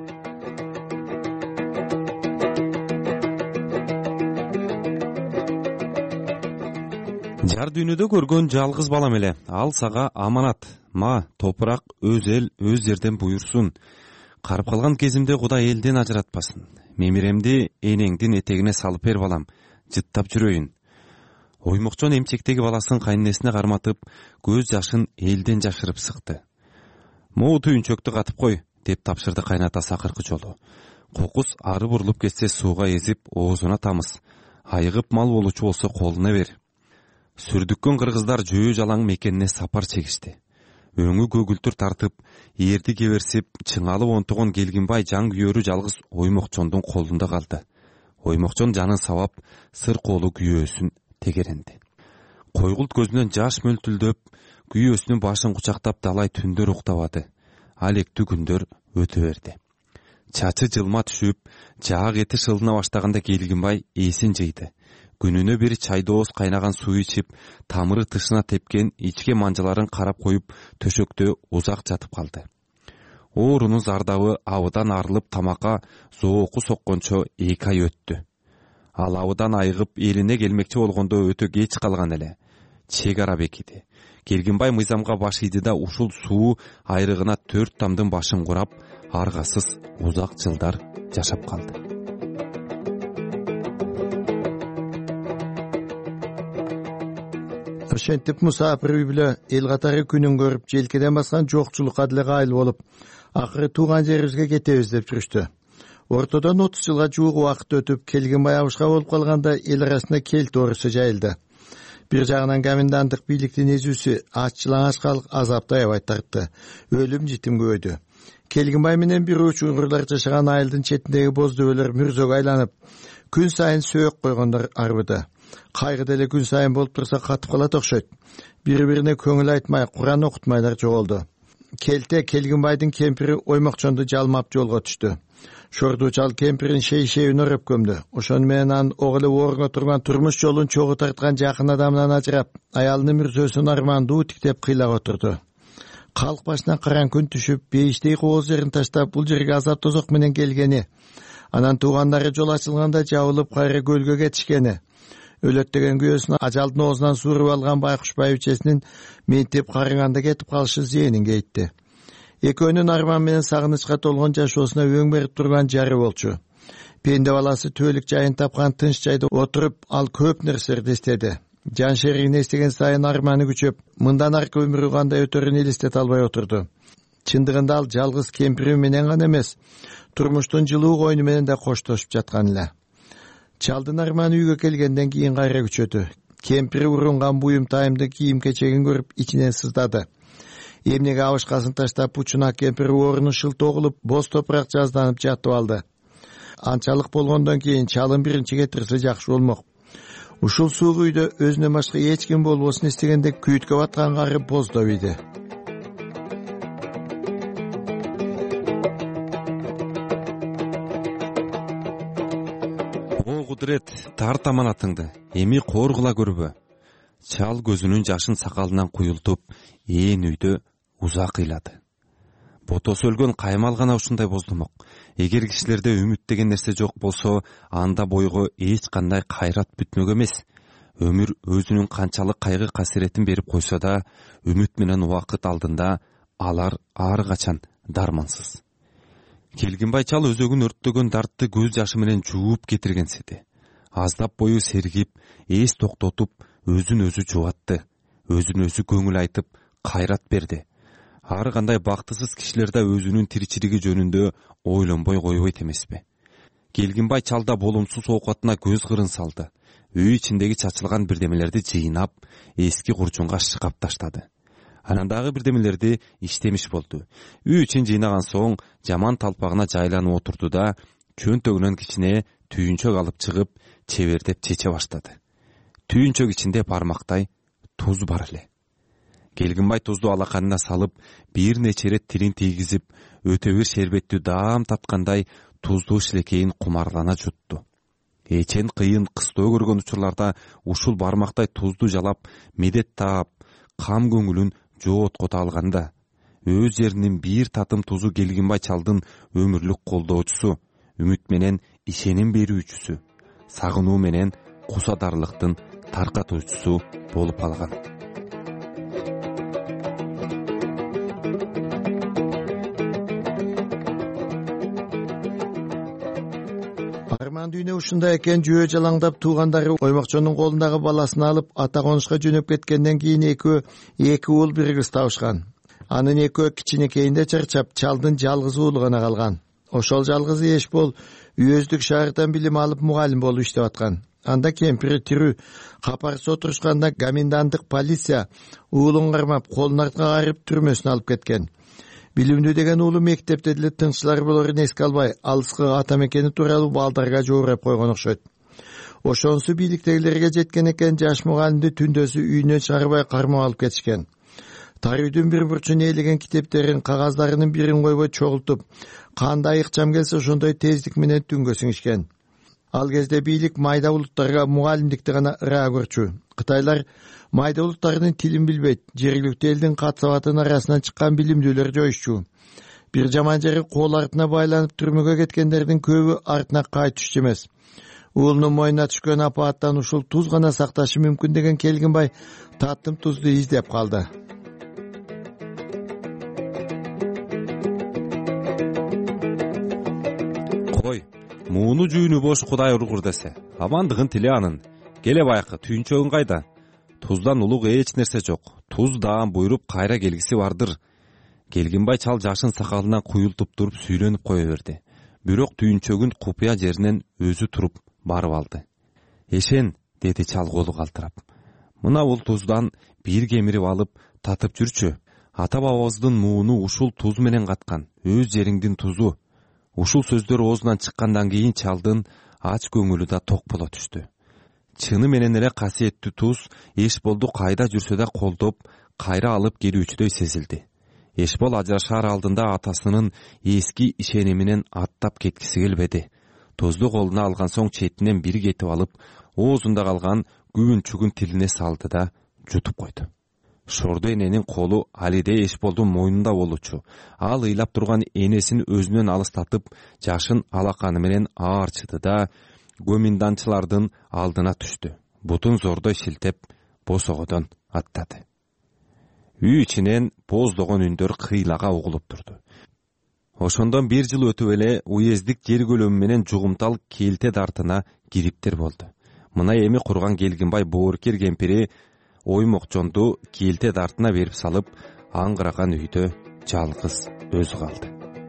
[SPEAKER 11] Жар дүйнөдө көргөн жалгыз балам эле. Ал сага аманат. Ма топурак өз эл, өз жерден буйрсун. Карып калган кезимде Кудай элден ажыратпасын. Мемиремди энеңдин этегине салып бер балам. Жыттап жүрөйүн. Оймокчон эмчектеги баласын кайненесине карматып, көз жашын элден жашырып сыкты. Могу түйүнчөктү катып кой, деп тапшырды кайнатасы акыркы жолу. Кокус ары бурулуп кетсе сууга эзип, оозуна тамыз. Айыгып мал болучу болсо колуна бер. Сүрдүккөн кыргыздар жөө жалаң мекенине сапар чегишти. Өңү көгүлтүр тартып, эрди кеберсип, чыңалып онтогон Келгинбай жан күйөрү жалгыз Оймокчондун колунда калды. Оймокчон жанын сабап, сыр колу күйөөсүн тегеренди. Койгулт көзүнөн жаш мөлтүлдөп, күйөөсүнүн башын кучактап далай түндөр уктабады. Алектүү күндөр өтө берди. Чачы жылма түшүп, жаак эти шылына баштаганда Келгинбай эсин жыйды. Күнүнө бир чайдооз кайнаган суу ичип, тамыры тышына тепкен ичке манжаларын карап коюп, төшөктө узак жатып калды. Оорунун зардабы абыдан арылып тамакка зооку соккончо 2 ай өттү. Ал абыдан айыгып элине келмекчи болгондо өтө кеч калган эле. Чек ара бекиди. Келгинбай мыйзамга баш ийди да ушул суу айрыгына 4 тамдын башын курап, аргасыз узак жылдар жашап калды.
[SPEAKER 22] Ошентип мусапир үй бүлө эл катары күнүн көрүп, желкеден баскан жокчулукка деле кайыл болуп, акыры тууган жерибизге кетебиз деп жүрүштү. Ортодон 30 жылга жуук убакыт өтүп, Келгинбай абышка болуп калганда эл арасында келти оорусу жайылды. Бир жагынан коменданттык бийликтин эзүүсү аччылаңач калк азапты аябай тартты. Өлүм житим көбөйдү. Келгинбай менен бир уч уйгурлар жашаган айылдын четиндеги боз дөбөлөр мүрзөгө айланып, күн сайын сөөк койгондор арбыды. Кайгы деле күн сайын болуп турса катып калат окшойт. Бири-бирине көңүл айтмай, Куран окутмайлар жоголду. Келте Келгинбайдын кемпири Оймокчонду жалмап жолго түштү. Шордуу чал кемпирин шейшебин өрөп көмдү. Ошону менен анын оглу орунга турган турмуш жолун чогуу тарткан жакын адамынан ажырап, аялынын мүрзөсүн армандуу тиктеп кыйлап отурду. Калк башынан караң күн түшүп, бейиштей кооз жерин таштап, бул жерге азап тозок менен келгени, анан туугандары жол ачылганда жабылып кайра көлгө кетишкени, өлөттөгөн күйөөсүн ажалдын оозунан suurуп алган Байкуш байбичесинин ментип карыганда кетип калышы зээнин кейитти. Экөөнүн арман менен сагынычка толгон жашоосуна өң берип турган жары болчу. Пенде баласы түбөлүк жайын тапкан тынч жайда отуруп, ал көп нерселерди эстеди. Жан шеригин эстеген сайын арманы күчөп, мындан аркы өмүрү кандай өтөрүн элестете албай отурду. Чындыгында ал жалгыз кемпири менен гана эмес, турмуштун жылуу койну менен да коштошуп жаткан эле. Чалдын арманы үйгө келгенден кийин кайра күчөдү. Кемпири урунган буюм тайымды кийим кечегин көрүп ичинен сыздады. Эмнеге абышкасын таштап, учуна кемпири орунун шылтоо кылып, боз топурак жазданып жатып алды. Анчалык болгондон кийин чалын биринчи кетирсе жакшы болмок. Ушул суук үйдө өзүнөн башка эч ким болбосун эстегенде күйүткө баткан кары боздоп ийди.
[SPEAKER 11] О кудурет, тарт аманатыңды, эми коргула көрбө. Чал көзүнүн жашын сакалынан куюлтуп, ээн үйдө узак ыйлады. Ботосу өлгөн каймал гана ушундай боздомок. Эгер кишилерде үмүт деген нерсе жок болсо, анда бойго эч кандай кайрат бүтмөк эмес. Өмүр өзүнүн канчалык кайгы касиретин берип койсо да, үмүт менен убакыт алдында алар ар качан дармансыз. Келгинбай чал өзөгүн өрттөгөн дартты көз жашы менен жууп кетиргенсиди. Аздап бою сергип, эс токтотуп, өзүн өзү жубатты. Өзүн өзү көңүл айтып, кайрат берди. Ар кандай бактысыз кишилер да өзүнүн тиричилиги жөнүндө ойлонбой койбойт эмеспи. Келгинбай чалда болумсуз оокатына көз кырын салды. Үй ичиндеги чачылган бирдемелерди жыйнап, эски курчунга шыкап таштады. Анан дагы бирдемелерди иштемиш болду. Үй ичин жыйнаган соң жаман талпагына жайланып отурду да, чөнтөгүнөн кичине түйүнчөк алып чыгып, чебердеп чече баштады. Түйүнчөк ичинде бармактай туз бар эле. Келгинбай тузду алаканына салып, бир нече рет тилин тийгизип, өтө бир шербеттүү даам таткандай туздуу шилекейин кумарлана жутту. Эчен кыйын кыстоо көргөн учурларда ушул бармактай тузду жалап, медет таап, кам көңүлүн жооткото алганда, өз жеринин бир татым тузу Келгинбай чалдын өмүрлүк колдоочусу, үмүт менен ишеним берүүчүсү, сагынуу менен кусадарлыктын таркатуучусу болуп калган.
[SPEAKER 8] Арман дүйнө ушундай экен. Жөө жалаңдап туугандары Оймокчонун колундагы баласын алып ата конушка жөнөп кеткенден кийин эки уул бир кыз табышкан. Анын экөө кичинекейинде чарчап, чалдын жалгыз уулу гана калган. Ошол жалгыз Эшбол үйөздүк шаардан билим алып мугалим болуп иштеп аткан. Анда кемпири тирүү капарсыз отурушканда гоминданттык полиция уулун кармап, колун артка кайрып түрмөсүнө алып кеткен. Билимдүү деген уулу мектепте деле тынччылар болорун эске албай, алыскы ата мекени тууралуу балдарга жоорап койгон окшойт. Ошонусу бийликтегилерге жеткен экен, жаш мугалимди түндөсү үйүнөн чыгарбай кармап алып кетишкен. Тарыйдын бир бурчуна ээлеген китептерин, кагаздарынын бирин койбой чогултуп, кандай ыкчам келсе ошондой тездик менен түнгө сиңишкен. Ал кезде бийлик майда улуттарга мугалимдикти гана ыраа көрчү. Кытайлар майда улуттардын тилин билбейт, жергиликтүү элдин кат-сабатынын арасынан чыккан билимдүүлөр жоюшчу. Бир жаман жери кол артына байланып түрмөгө кеткендердин көбү артына кайтышчу эмес. Уулунун мойнуна түшкөн апааттан ушул туз гана сакташы мүмкүн деген Келгинбай таттым тузду издеп калды.
[SPEAKER 11] Кой, мууну жүүнү бош Кудай ургур десе, амандыгын тиле анын. Келе байкы, түйүнчөгүн кайда? Туздан улук эч нерсе жок. Туз даам буйруп кайра келгиси бардыр. Келгинбай чал жашын сакалынан куюлтуп туруп сүйлөнүп кое берди. Бирок түйүнчөгүн купуя жеринен өзү туруп барып алды. Эшен, деди чал колу калтырап. Мына бул туздан бир кемирип алып татып жүрчү. Ата бабабыздын мууну ушул туз менен каткан. Өз жериңдин тузу. Ушул сөздөр оозунан чыккандан кийин чалдын ач көңүлү да ток боло түштү. Чыны менен эле касиеттүү туз Эшболду кайда жүрсө да колдоп, кайра алып келүүчүдөй сезилди. Эшбол ажырашаар алдында атасынын эски ишениминен аттап кеткиси келбеди. Тузду колуна алган соң четинен бир кетип алып, оозунда калган күбүнчүгүн тилине салды да жутуп койду. Шордо эненин колу алиде Эшболдун мойнунда болчу. Ал ыйлап турган энесин өзүнөн алыстатып, жашын алаканы менен аарчыды да гоминданчылардын алдына түштү. Бутун зордой шилтеп, босогодон аттады. Үй ичинен боздогон үндөр кыйлага угулуп турду. Ошондон бир жыл өтүп эле уездик жер көлөмү менен жугумтал келте дартына кириптер болду. Мына эми курган Келгинбай боорукер кемпири Оймокчонду келте дартына берип салып, аңгыраган үйдө жалгыз өзү калды.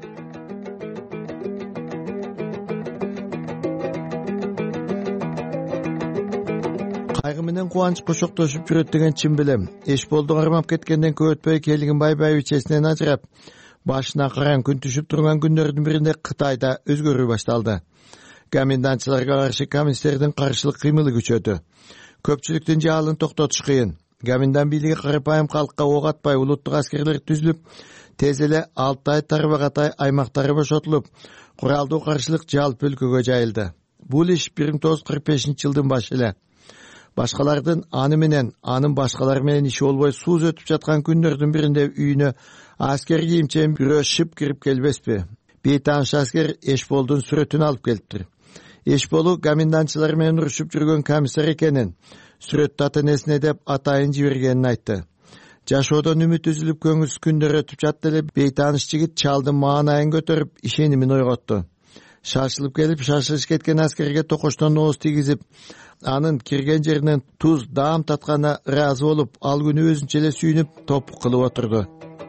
[SPEAKER 8] Кайгы менен кубанч кошоктошуп жүрөт деген чын билем. Эшболду кармап кеткенден көп өтпөй Келгинбай байбичесинен ажырап, башына караң күн түшүп турган күндөрдүн биринде Кытайда өзгөрүү башталды. Гоминдантчыларга каршы коммунисттердин каршылык кыймылы күчөдү. Көпчүлүктүн жаалын токтотуш кыйын. Гоминдан бийлиги карапайым калкка ок атпай улуттук аскерлер түзүлүп, тез эле Алтай, Тарбагатай аймактары бошотулуп, куралдуу каршылык жалпы өлкөгө жайылды. Бул иш 1945-жылдын башы эле. Башкалардын аны менен, анын башкалар менен иши болбой сууз өтүп жаткан күндөрдүн биринде үйүнө аскер кийимчен бирөө шып кирип келбеспи? Бейтаныш аскер Эшболдун сүрөтүн алып келиптир. Эшболу гоминдантчылар менен урушуп жүргөн комиссар экенин, сүрөттү ата энесине деп атайын жибергенин айтты. Жашоодон үмүт үзүлүп көңүлсүз күндөр өтүп жатты эле бейтаныш жигит чалдын маанайын көтөрүп ишенимин ойготту. Шашылып келип, шашылыш кеткен аскерге токоштон ооз тийгизип, анын кирген жеринен туз даам татканына ыраазы болуп, ал күнү өзүнчө эле сүйүнүп, топук кылып отурду.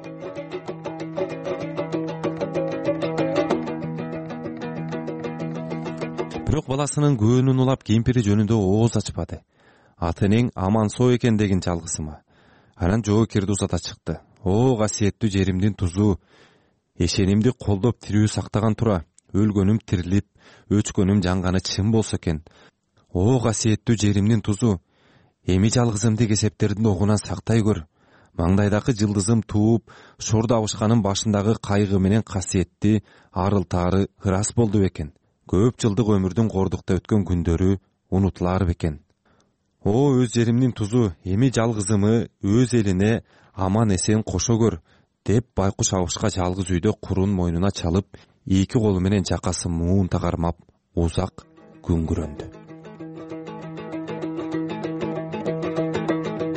[SPEAKER 11] Бирок баласынын көөнүн улап кемпири жөнүндө ооз ачпады. Ата энең аман соо экен деген жалгысыма. Анан жоокерди узата чыкты. О, касиеттүү жеримдин тузу, эшенимди колдоп тирүү сактаган тура, өлгөнүм тирилип, өчкөнүм жанганы чын болсо экен. О, касиеттүү жеримдин тузу, эми жалгызымды кесептердин огунан сактай көр. Маңдайдагы жылдызым тууп, шорду абышканын башындагы кайгы менен касиетти арыл-тары ырас болду бекен. Көп жылдык өмүрдүн кордукта өткөн күндөрү унутулар бекен. О, өз жеримдин тузу, эми жалгызымы өз элине аман эсен кошо көр, деп байкуш абышка жалгыз үйдө курун мойнуна чалып, эки колу менен жакасы муунта кармап, узак күңгүрөндү.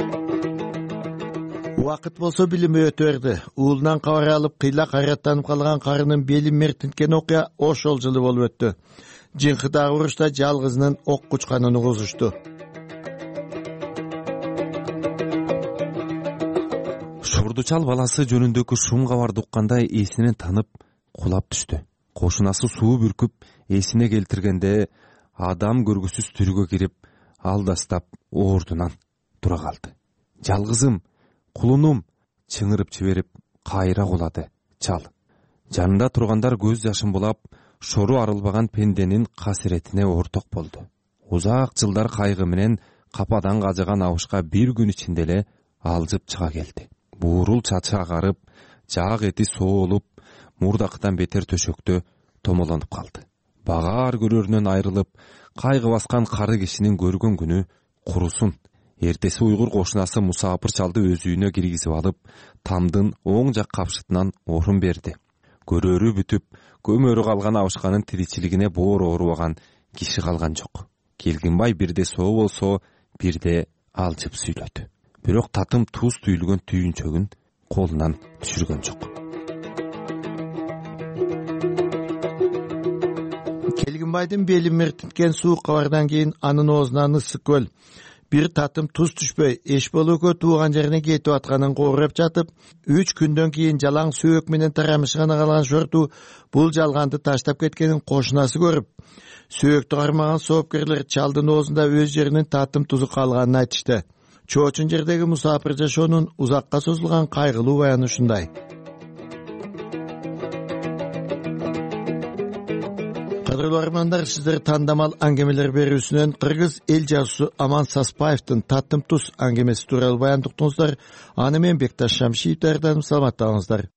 [SPEAKER 8] убакыт болсо билим өтө берди. Уулунан кабар алып кыйла кайраттанып калган карынын бели мертинткен окуя ошол жылы болуп өттү. Жыңкыдагы урушта жалгызынын ок кучканын угузушту.
[SPEAKER 11] Шордучал баласы жөнүндөгү шум кабарды укканда эсинен танып кулап түштү. Кошунасы суу бүркүп эсине келтиргенде адам көргүсүз түргө кирип алдастап ордунан тура калды. Жалгызым, кулунум, чыңырып жиберип кайра кулады чал. Жанында тургандар көз жашын булап, шору арылбаган пенденин касиретине орток болду. Узак жылдар кайгы менен кападан кажыган абышка бир күн ичинде эле алжып чыга келди. Буурул чачы агарып, жаак эти соолуп, мурдакыдан бетер төшөктө томолонуп калды. Багаар көрөрүнөн айрылып, кайгы баскан кары кишинин көргөн күнү курусун. Эртеси уйгур кошунасы мусапыр чалды өз үйүнө киргизип алып, тамдын оң жак капшытынан орун берди. Көрөрү бүтүп, көмөрү калган абышканын тиричилигине боор оорубаган киши калган жок. Келгинбай бирде соо болсо, бирде алжып сүйлөдү. Бирок татым туз түйүлгөн түйүнчөгүн колунан түшүргөн жок.
[SPEAKER 8] Келгинбайдын бели мертинткен суу кабардан кийин анын оозунан ысык көл бир татым туз түшпөй эч болуко тууган жерине кетип атканын коореп жатып, 3 күндөн кийин жалаң сөөк менен тарамышкана калган шорту бул жалганды таштап кеткенин кошунасы көрүп, сөөктү кармаган соопкерлер чалдын оозунда өз жеринин татым тузу калганын айтышты. Чоочун жердеги мусапыр жашоонун узакка созулган кайгылуу баяны ушундай. Кадырлуу армандар, сиздер тандамал аңгемелер берүүсүнөн кыргыз эл жазуусу Аман Саспаевдин Татым туз аңгемеси тууралуу баян уктуңуздар. Аны мен Бекташ Шамшиев даярдадым. Саламаттаңыздар.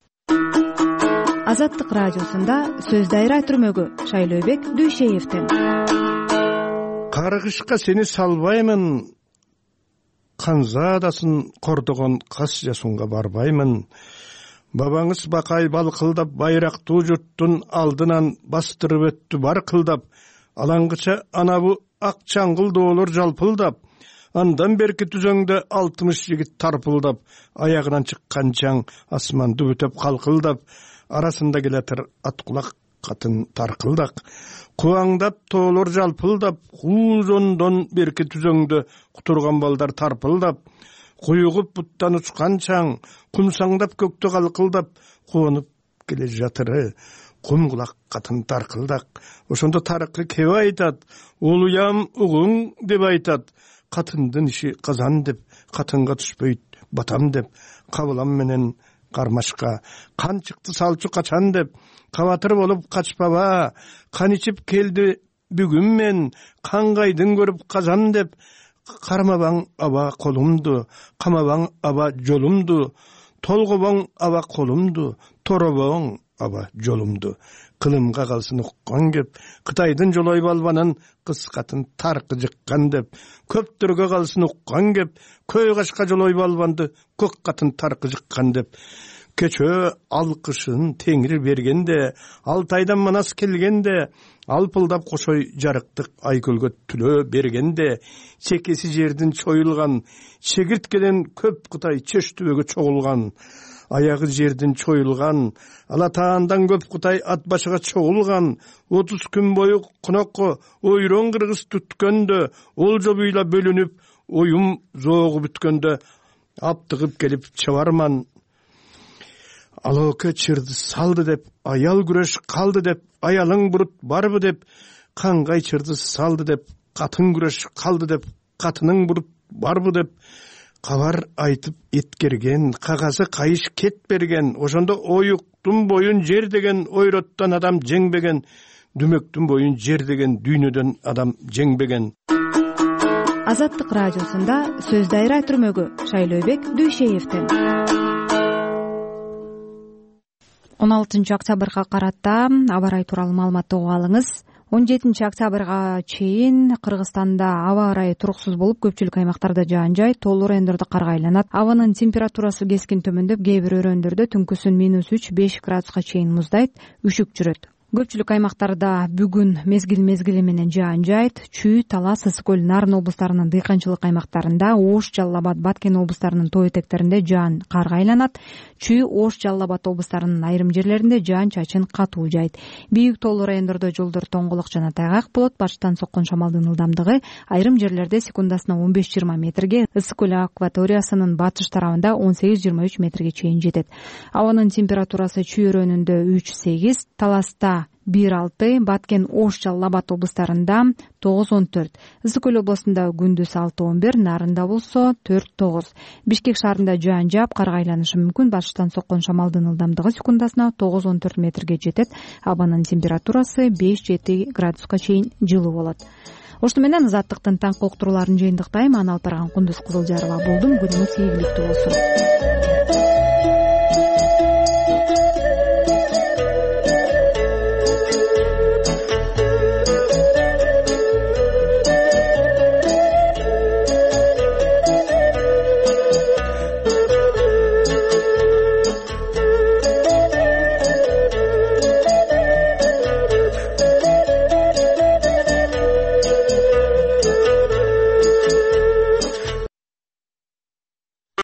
[SPEAKER 2] Азаттык радиосунда сөз дайра түрмөгү Шайлообек Дүйшеевдин.
[SPEAKER 1] Каргышка сени салбаймын, канзадасын кордогон кас жасунга барбаймын. Бабаңыз бакай балкылдап байрактуу журттун алдынан бастырып өттү бар кылдап, алаңгыча анабу ак чаңгыл доолор жалпылдап, андан берки түзөңдө 60 жигит тарпылдап, аягынан чыккан чаң асманды бүтөп калкылдап, арасында келатыр аткулак катын таркылдак, кубаңдап тоолор жалпылдап, куузондон берки түзөңдө кутурган балдар тарпылдап, куюгуп буттан учкан чаң, кумсаңдап көктө калкылдап, куонуп келе жатыры, кумгулак катын таркылдак. Ошондо тарыкы кеп айтат, улуям угуң деп айтат, катындын иши казан деп, катынга түшпөйт батам деп, кабылам менен кармашка, кан чыкты салчу качан деп, кабатыр болуп качпаба, кан ичип келди бүгүн мен, кангайдын көрүп казан деп, кармабаң аба колумду, камабаң аба жолумду, толгобоң аба колумду, торобоң аба жолумду. Кылымга калсын уккан кеп, Кытайдын жолой балбанын кыскатын таркы жыккан деп, көптөргө калсын уккан кеп, көй кашка жолой балбанды көк катын таркы жыккан деп. Көчө алкышын теңир бергенде, Алтайдан манас келгенде, алпылдап кошой жарыктык айкөлгө түлөө бергенде, чекеси жердин чоюлган, чегирткеден көп Кытай чөш түбөгө чогулган, аягы жердин чоюлган, Алатаандан көп Кытай ат башыга чогулган, 30 күн бою кунокко ойрон кыргыз түткөндө, олжо буйла бөлүнүп, оюм зоогу бүткөндө, аптыгып келип чабарман. Алоке чырды салды деп, аял күрөш калды деп, аялың бурут барбы деп, кангай чырды салды деп, катын күрөш калды деп, катының бурут барбы деп, кабар айтып эткерген, кагазы кайыш кет берген, ошондо оюктун боюн жер деген ойроттон адам жеңбеген, дүмөктүн боюн жер деген дүйнөдөн адам жеңбеген.
[SPEAKER 2] Азаттык радиосунда сөз дайра түрмөгү Шайлообек Дүйшеевдин. 16 октябрга карата аба ырайы тууралуу маалыматты угуп алыңыз. 17 октябрга чейин Кыргызстанда аба ырайы туруксуз болуп, көпчүлүк аймактарда жаан-жай, тоолор өндөрдө карга айланат. Абанын температурасы кескин төмөндөп, кээ бир өрөөндөрдө түнкүсүн -3-5 градуска чейин муздайт, үшүк жүрөт. Көпчүлүк аймактарда бүгүн мезгил менен жаан жайт. Чүй, Талас, Ысык көл, Нарын облустарынын дыйканчылык аймактарында, Ош, Жалал Абад, Баткен облустарынын тоо этектеринде жаан карга айланат. Чүй, Ош, Жалал Абад облустарынын айрым жерлеринде жаан чачын катуу жайт. Бийик тоолуу райондордо жолдор тоңголок жана тайгак болот. Башкытан соккон шамалдын ылдамдыгы айрым жерлерде секундасына 15-20 метрге, Ысык көл акваториясынын батыш тарабында 18-23 метрге чейин жетет. Абанын температурасы Чүй өрөөнүндө 3-8, Таласта 1-6, Баткен, Ош, Жалал Абад облустарында 9-14, Ысык көл областында күндүз 6-11, Нарында болсо 4-9. Бишкек шаарында жаан жаап, карга айланышы мүмкүн. Башкытан соккон шамалдын ылдамдыгы секундасына 9-14 метрге жетет. Абанын температурасы 5-7 градуска чейин жылуу болот. Ошто менен Азаттыктын таңкы уктурууларын жыйынтыктайм. Аны алып барган Кундуз Кызылжарова болдум. Күнүңүз ийгиликтүү болсун.